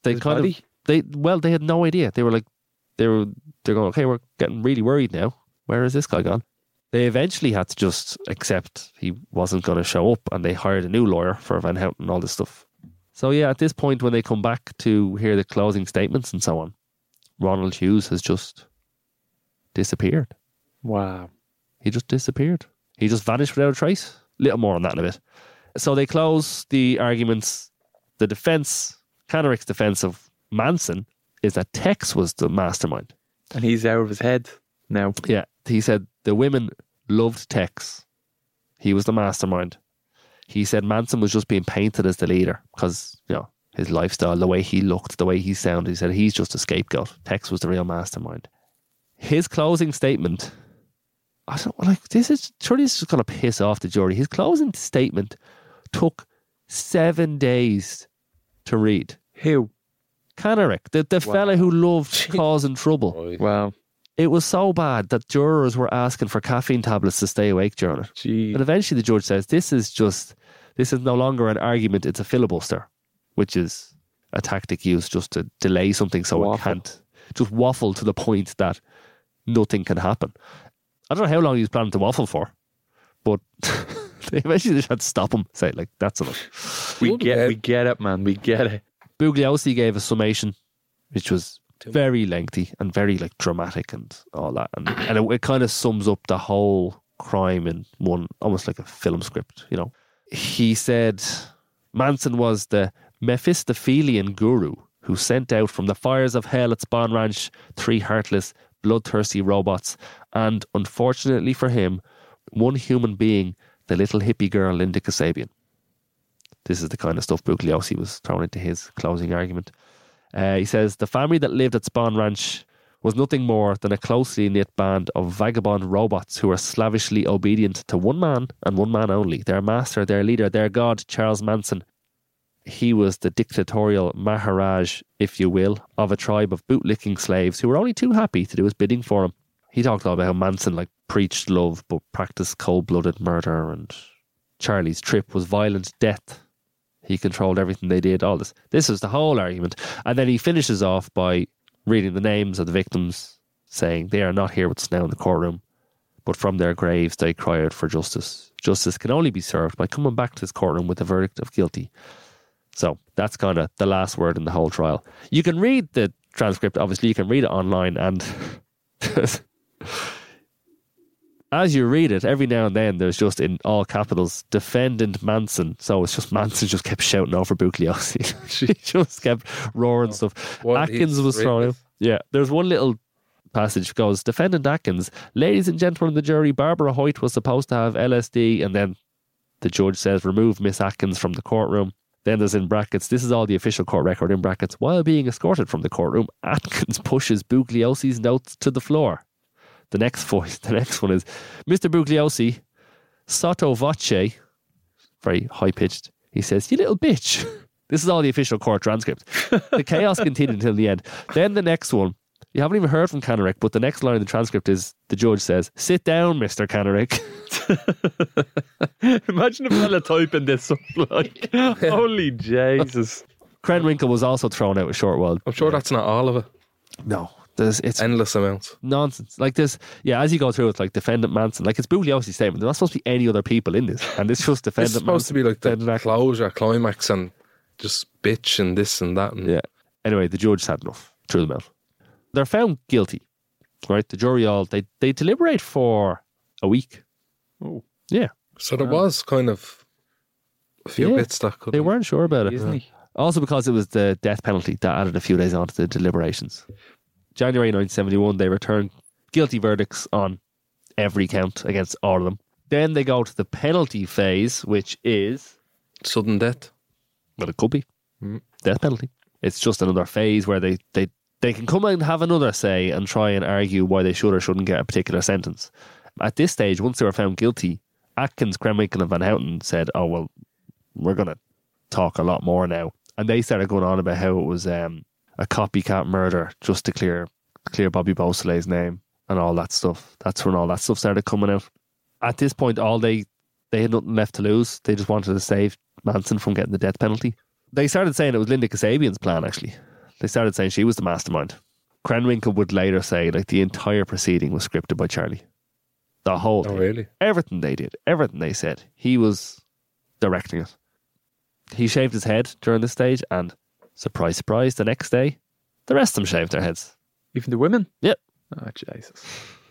had no idea. They were like, they're going, okay, we're getting really worried now. Where is this guy gone? They eventually had to just accept he wasn't going to show up and they hired a new lawyer for Van Houten and all this stuff. So yeah, at this point when they come back to hear the closing statements and so on, Ronald Hughes has just disappeared. Wow. He just disappeared. He just vanished without a trace. Little more on that in a bit. So they close the arguments. The defence, Canarick's defence of Manson is that Tex was the mastermind. And he's out of his head now. Yeah. He said the women loved Tex. He was the mastermind. He said Manson was just being painted as the leader because, you know, his lifestyle, the way he looked, the way he sounded. He said he's just a scapegoat. Tex was the real mastermind. His closing statement, I don't like this is just going to piss off the jury. His closing statement took 7 days to read. Who? Canarick, the fella who loved causing trouble. Wow. It was so bad that jurors were asking for caffeine tablets to stay awake during it. Gee. And eventually the judge says, this is no longer an argument, it's a filibuster, which is a tactic used just to delay something so it can't just waffle to the point that nothing can happen. I don't know how long he was planning to waffle for, but they eventually just had to stop him, say, like, that's enough. We get it, man. We get it. Bugliosi gave a summation, which was very lengthy and very like dramatic and all that, and it kind of sums up the whole crime in one, almost like a film script, you know. He said Manson was the Mephistophelian guru who sent out from the fires of hell at Spawn Ranch 3 heartless, bloodthirsty robots, and unfortunately for him, one human being, the little hippie girl Linda Kasabian. This is the kind of stuff Bugliosi was thrown into his closing argument. He says the family that lived at Spawn Ranch was nothing more than a closely knit band of vagabond robots who were slavishly obedient to one man and one man only, their master, their leader, their god, Charles Manson. He was the dictatorial Maharaj, if you will, of a tribe of bootlicking slaves who were only too happy to do his bidding for him. He talked all about how Manson preached love but practiced cold-blooded murder, and Charlie's trip was violent death. He controlled everything they did, all this. This was the whole argument. And then he finishes off by reading the names of the victims, saying they are not here with us now in the courtroom, but from their graves they cry out for justice. Justice can only be served by coming back to this courtroom with a verdict of guilty. So that's kind of the last word in the whole trial. You can read the transcript, obviously, you can read it online, and as you read it, every now and then there's just in all capitals, defendant Manson. So it's just Manson just kept shouting over Bugliosi. He just kept roaring stuff. Atkins was thrown out. Yeah, there's one little passage goes, defendant Atkins, ladies and gentlemen of the jury, Barbara Hoyt was supposed to have LSD, and then the judge says, remove Miss Atkins from the courtroom. Then there's in brackets, this is all the official court record in brackets, while being escorted from the courtroom, Atkins pushes Bugliosi's notes to the floor. The next one is, Mr. Bugliosi, sotto voce, very high-pitched, he says, you little bitch. This is all the official court transcript. The chaos continued until the end. Then the next one, you haven't even heard from Canerick, but the next line of the transcript is, the judge says, sit down, Mr. Canerick. Imagine a fella typing this up like, holy Jesus. Krenwinkel was also thrown out a short while. I'm sure that's not all of it. No. It's endless amounts. Nonsense. Like this, yeah, as you go through it, like defendant Manson, like it's Bugliosi's statement. There's not supposed to be any other people in this. And it's just defendant It's supposed Manson, to be like the defendant closure, climax, and just bitch and this and that. And yeah. Anyway, the judge had enough. Threw them out. They're found guilty. Right? The jury they deliberate for a week. Oh. Yeah. So there was kind of a few bits that could. They weren't sure about it. Isn't he? Also because it was the death penalty that added a few days on to the deliberations. January 1971, they returned guilty verdicts on every count against all of them. Then they go to the penalty phase, which is Sudden death. Well, it could be. Death penalty. It's just another phase where they can come and have another say and try and argue why they should or shouldn't get a particular sentence. At this stage, once they were found guilty, Atkins, Krenwinkel and Van Houten said, oh, well, we're going to talk a lot more now. And they started going on about how it was a copycat murder just to clear Bobby Beausoleil's name and all that stuff. That's when all that stuff started coming out. At this point, they had nothing left to lose. They just wanted to save Manson from getting the death penalty. They started saying it was Linda Kasabian's plan, actually. They started saying she was the mastermind. Krenwinkel would later say like the entire proceeding was scripted by Charlie. The whole thing. Really? Everything they did, everything they said, he was directing it. He shaved his head during this stage, and surprise, surprise, the next day, the rest of them shaved their heads. Even the women? Yep. Oh, Jesus.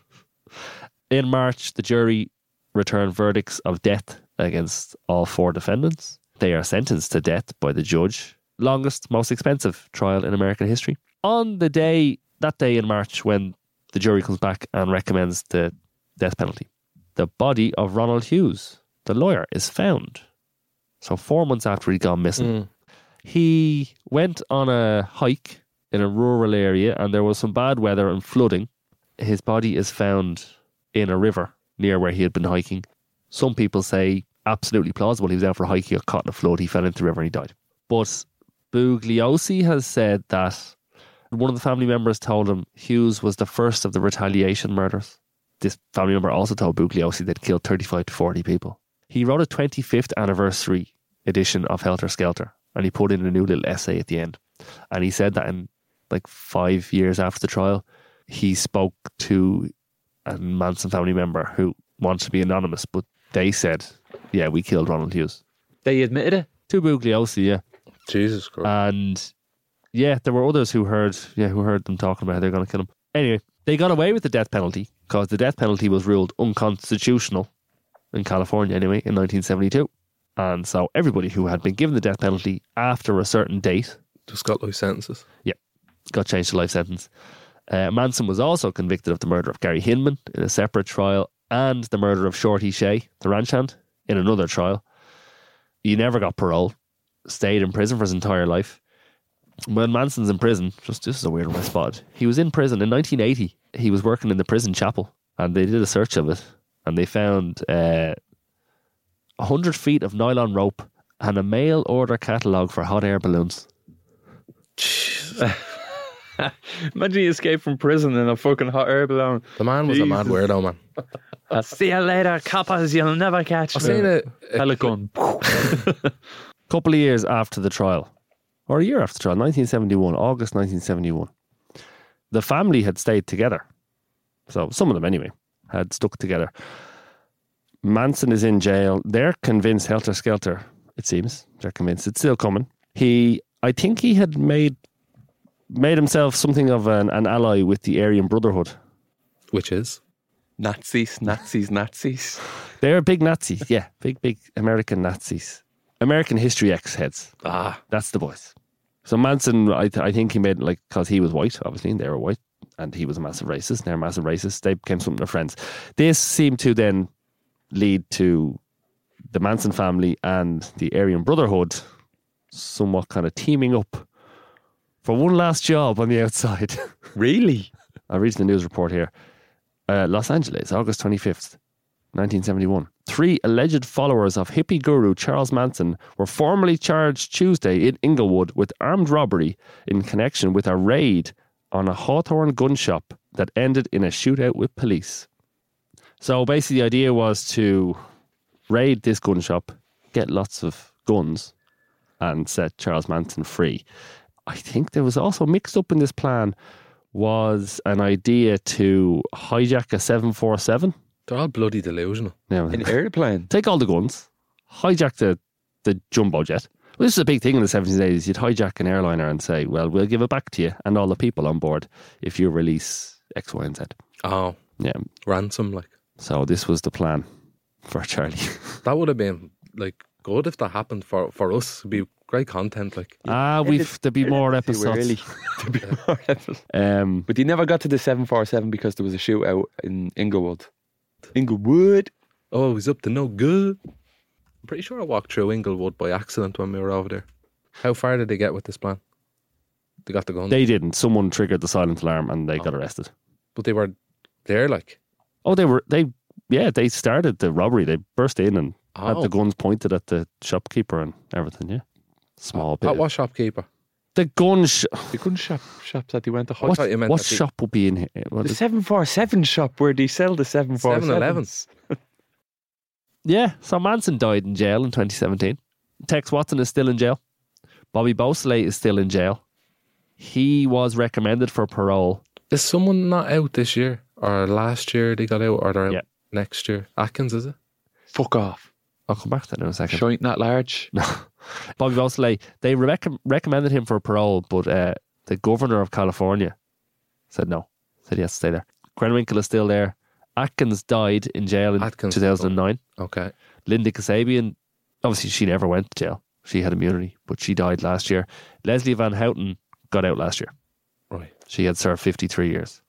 In March, the jury returned verdicts of death against all 4 defendants. They are sentenced to death by the judge. Longest, most expensive trial in American history. On that day in March, when the jury comes back and recommends the death penalty, the body of Ronald Hughes, the lawyer, is found. So 4 months after he'd gone missing. He went on a hike in a rural area and there was some bad weather and flooding. His body is found in a river near where he had been hiking. Some people say absolutely plausible. He was out for a hike, he got caught in a flood, he fell into the river and he died. But Bugliosi has said that one of the family members told him Hughes was the first of the retaliation murders. This family member also told Bugliosi they'd killed 35 to 40 people. He wrote a 25th anniversary edition of Helter Skelter and he put in a new little essay at the end. And he said that in like 5 years after the trial, he spoke to a Manson family member who wants to be anonymous, but they said, yeah, we killed Ronald Hughes. They admitted it? To Bugliosi, yeah. Jesus Christ. And yeah, there were others who heard them talking about how they're going to kill him. Anyway, they got away with the death penalty because the death penalty was ruled unconstitutional in California anyway in 1972. And so everybody who had been given the death penalty after a certain date Just got life sentences. Yeah, got changed to life sentence. Manson was also convicted of the murder of Gary Hinman in a separate trial and the murder of Shorty Shea, the ranch hand, in another trial. He never got parole, stayed in prison for his entire life. When Manson's in prison, just this is a weird one I spotted. He was in prison in 1980. He was working in the prison chapel, and they did a search of it, and they found 100 feet of nylon rope and a mail order catalogue for hot air balloons. Imagine you escape from prison in a fucking hot air balloon. The man was a mad Jesus. weirdo, man. I'll see you later, coppers. You'll never catch I've me. seen it. Pelican. Couple of years after the trial, or a year after the trial, 1971, August 1971, the family had stayed together. So some of them anyway had stuck together. Manson is in jail. They're convinced, helter skelter, it seems. They're convinced it's still coming. I think he had made himself something of an ally with the Aryan Brotherhood. Which is? Nazis. They're big Nazis, yeah. Big American Nazis. American History X heads. That's the boys. So Manson, I think he made, like, because he was white, obviously, and they were white, and he was a massive racist, and they're massive racists. They became something of friends. This seemed to then lead to the Manson family and the Aryan Brotherhood somewhat kind of teaming up for one last job on the outside. Really? I'm reading the news report here. Los Angeles, August 25th, 1971. 3 alleged followers of hippie guru Charles Manson were formally charged Tuesday in Inglewood with armed robbery in connection with a raid on a Hawthorne gun shop that ended in a shootout with police. So basically the idea was to raid this gun shop, get lots of guns, and set Charles Manson free. I think there was also mixed up in this plan was an idea to hijack a 747. They're all bloody delusional. Now, An airplane. take all the guns, hijack the jumbo jet. Well, this is a big thing in the 70s and 80s. You'd hijack an airliner and say, well, we'll give it back to you and all the people on board if you release X, Y, and Z. Oh, Yeah. ransom, like. So this was the plan for Charlie. That would have been, like, good if that happened for us. It'd be great content, like. There'd be more episodes. Really? To be more episodes. But you never got to the 747 because there was a shootout in Inglewood. Inglewood. Oh, he's up to no good. I'm pretty sure I walked through Inglewood by accident when we were over there. How far did they get with this plan? They got the gun. They didn't. Someone triggered the silent alarm and they got arrested. But they were there, like. Oh, they started the robbery. They burst in and had the guns pointed at the shopkeeper and everything, yeah. Small bit. At what shopkeeper? The gun The gun shops that they went to I thought you meant what that the- shop would be in here? The 747 shop where they sell the 747. 7-Elevens. Yeah, so Manson died in jail in 2017. Tex Watson is still in jail. Bobby Beausoleil is still in jail. He was recommended for parole. Is someone not out this year? Or last year they got out? Or they're out Yeah. next year? Atkins, is it? Fuck off. I'll come back to that in a second. Joint not large. Bobby Beausoleil, they recommended him for parole, but the governor of California said no. Said he has to stay there. Krenwinkel is still there. Atkins died in jail in Atkins. 2009. Okay. Linda Kasabian, obviously she never went to jail. She had immunity, but she died last year. Leslie Van Houten got out last year. Right. She had served 53 years.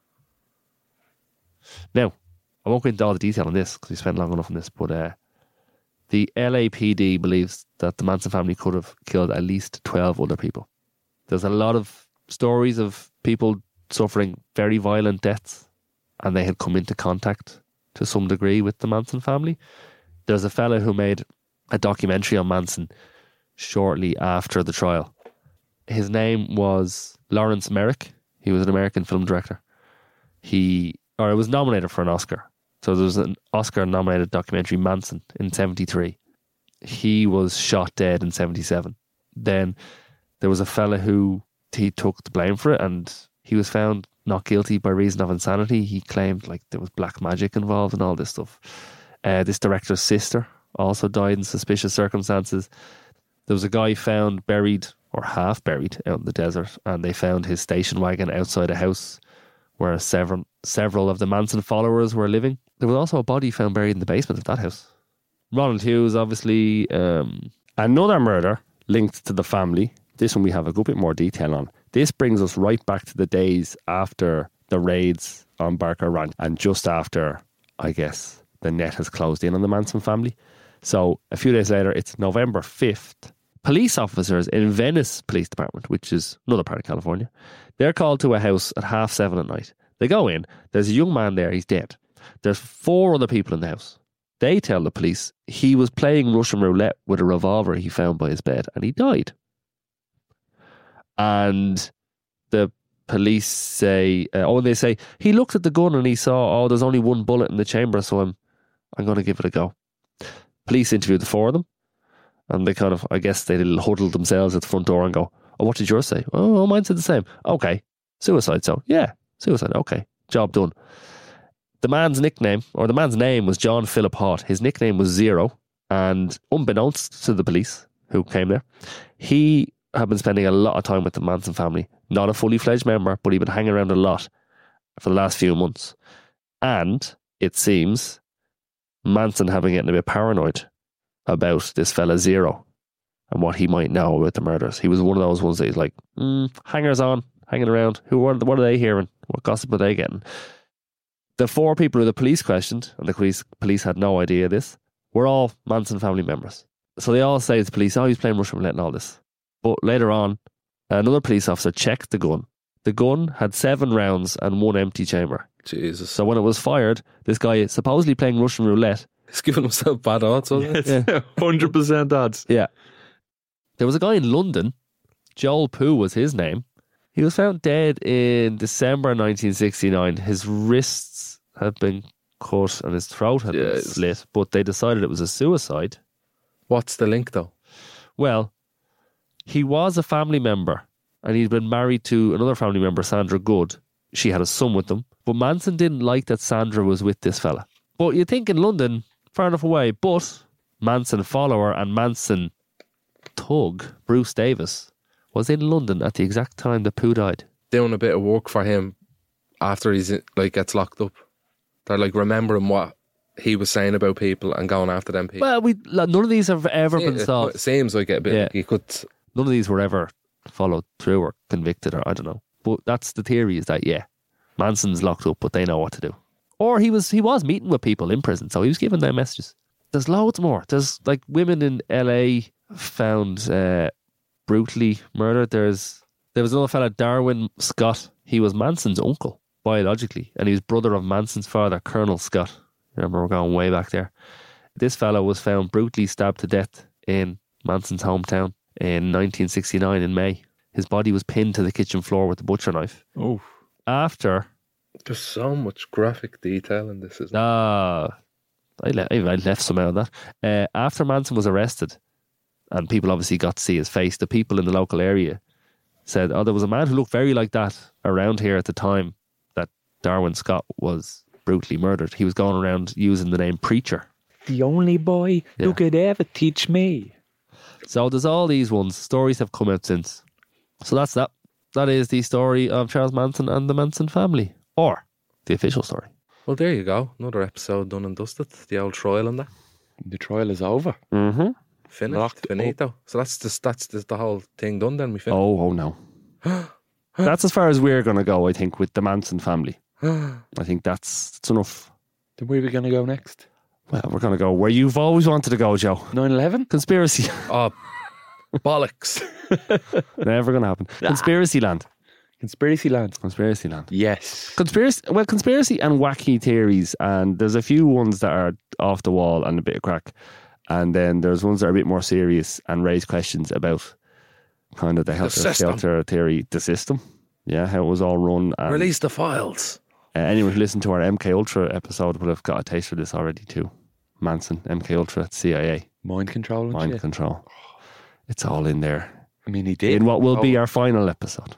Now, I won't go into all the detail on this because we spent long enough on this, but the LAPD believes that the Manson family could have killed at least 12 other people. There's a lot of stories of people suffering very violent deaths, and they had come into contact to some degree with the Manson family. There's a fella who made a documentary on Manson shortly after the trial. His name was Lawrence Merrick. He was an American film director. He was nominated for an Oscar. So there was an Oscar-nominated documentary, Manson, in 73. He was shot dead in 77. Then there was a fella who he took the blame for it, and he was found not guilty by reason of insanity. He claimed like there was black magic involved and all this stuff. This director's sister also died in suspicious circumstances. There was a guy found buried or half buried out in the desert, and they found his station wagon outside a house where several of the Manson followers were living. There was also a body found buried in the basement of that house. Ronald Hughes, obviously. Another murder linked to the family. This one we have a good bit more detail on. This brings us right back to the days after the raids on Barker Ranch and just after, I guess, the net has closed in on the Manson family. So a few days later, it's November 5th, Police officers in Venice Police Department, which is another part of California, they're called to a house at 7:30 at night. They go in, there's a young man there, he's dead. There's 4 other people in the house. They tell the police he was playing Russian roulette with a revolver he found by his bed and he died. And the police say, they say, he looked at the gun and he saw, there's only one bullet in the chamber, so I'm going to give it a go. Police interviewed the 4 of them, and they kind of, I guess they huddled themselves at the front door and go, oh, what did yours say? Oh, mine said the same. Okay, suicide, so yeah, suicide, okay, job done. The man's name was John Philip Hart. His nickname was Zero, and unbeknownst to the police who came there, he had been spending a lot of time with the Manson family. Not a fully fledged member, but he'd been hanging around a lot for the last few months. And it seems Manson had been getting a bit paranoid about this fella Zero and what he might know about the murders. He was one of those ones that he's like, hangers on, hanging around. What are they hearing? What gossip are they getting? The 4 people who the police questioned, and the police had no idea of this, were all Manson family members. So they all say to the police, he's playing Russian roulette and all this. But later on, another police officer checked the gun. The gun had 7 rounds and 1 empty chamber. Jesus. So when it was fired, this guy is supposedly playing Russian roulette. He's giving himself bad odds, wasn't it? It's 100% odds. Yeah. There was a guy in London, Joel Poo was his name. He was found dead in December 1969. His wrists had been cut and his throat had been slit, but they decided it was a suicide. What's the link, though? Well, he was a family member and he'd been married to another family member, Sandra Good. She had a son with them, but Manson didn't like that Sandra was with this fella. But you'd think in London, far enough away, but Manson follower and Manson thug, Bruce Davis, was in London at the exact time that Pooh died. Doing a bit of work for him after he's gets locked up. They're remembering what he was saying about people and going after them people. Well, none of these have ever been solved. It seems like it a bit. Yeah. Like he could. None of these were ever followed through or convicted, or I don't know. But that's the theory, is that Manson's locked up, but they know what to do. Or he was meeting with people in prison, so he was giving them messages. There's loads more. There's women in LA found brutally murdered. There was another fella, Darwin Scott. He was Manson's uncle biologically, and he was brother of Manson's father, Colonel Scott. Remember, we're going way back there. This fella was found brutally stabbed to death in Manson's hometown in 1969 in May. His body was pinned to the kitchen floor with a butcher knife. Oh. After... There's so much graphic detail in this, isn't there? I left some out of that. After Manson was arrested, and people obviously got to see his face, the people in the local area said, there was a man who looked very like that around here at the time that Darwin Scott was brutally murdered. He was going around using the name Preacher. The only boy who could ever teach me. So there's all these ones. Stories have come out since. So that's that. That is the story of Charles Manson and the Manson family. Or the official story. Well, there you go. Another episode done and dusted. The old trial and that. The trial is over. Mm-hmm. Finished. Locked Finito. up. So that's the whole thing done then. We finished. Oh no. That's as far as we're going to go, I think, with the Manson family. I think that's enough. Then where are we going to go next? Well, we're going to go where you've always wanted to go, Joe. 9/11? Conspiracy. Oh, bollocks. Never going to happen. Conspiracy land. Conspiracy land. Conspiracy land. Yes. Conspiracy and wacky theories, and there's a few ones that are off the wall and a bit of crack, and then there's ones that are a bit more serious and raise questions about kind of the helter-skelter theory, the system, how it was all run. And Release the files. anyone who listened to our MK Ultra episode would have got a taste of this already too. Manson, MK Ultra, CIA, Mind control and mind shit. control. It's all in there. I mean, he did. In what will be our final episode.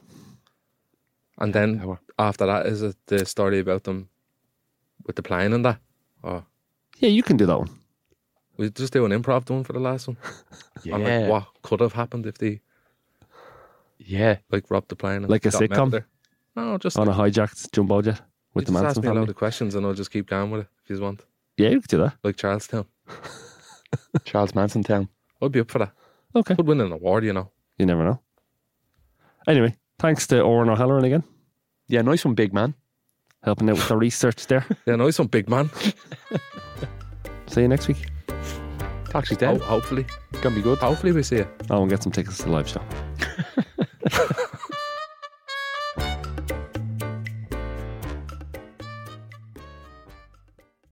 And then after that, is it the story about them with the plane and that? Or Yeah, you can do that one. we just do an improv one for the last one? Yeah. On like what could have happened if they Yeah. robbed the plane and Like a got them out sitcom? there? No, just On a hijacked jumbo jet with the just ask Manson me a load family. of questions and I'll just keep going with it if you want. Yeah, you could do that. Like Charlestown. Charles Manson Town. I'd be up for that. Okay. Could win an award, you know. You never know. Anyway, thanks to Oren O'Halloran again, Yeah, nice one, big man. helping out with the research there. Yeah, nice one, big man. See you next week. Taxi's dead. Hopefully. Gonna be good. Hopefully we see it. Oh, and get some tickets to the live show.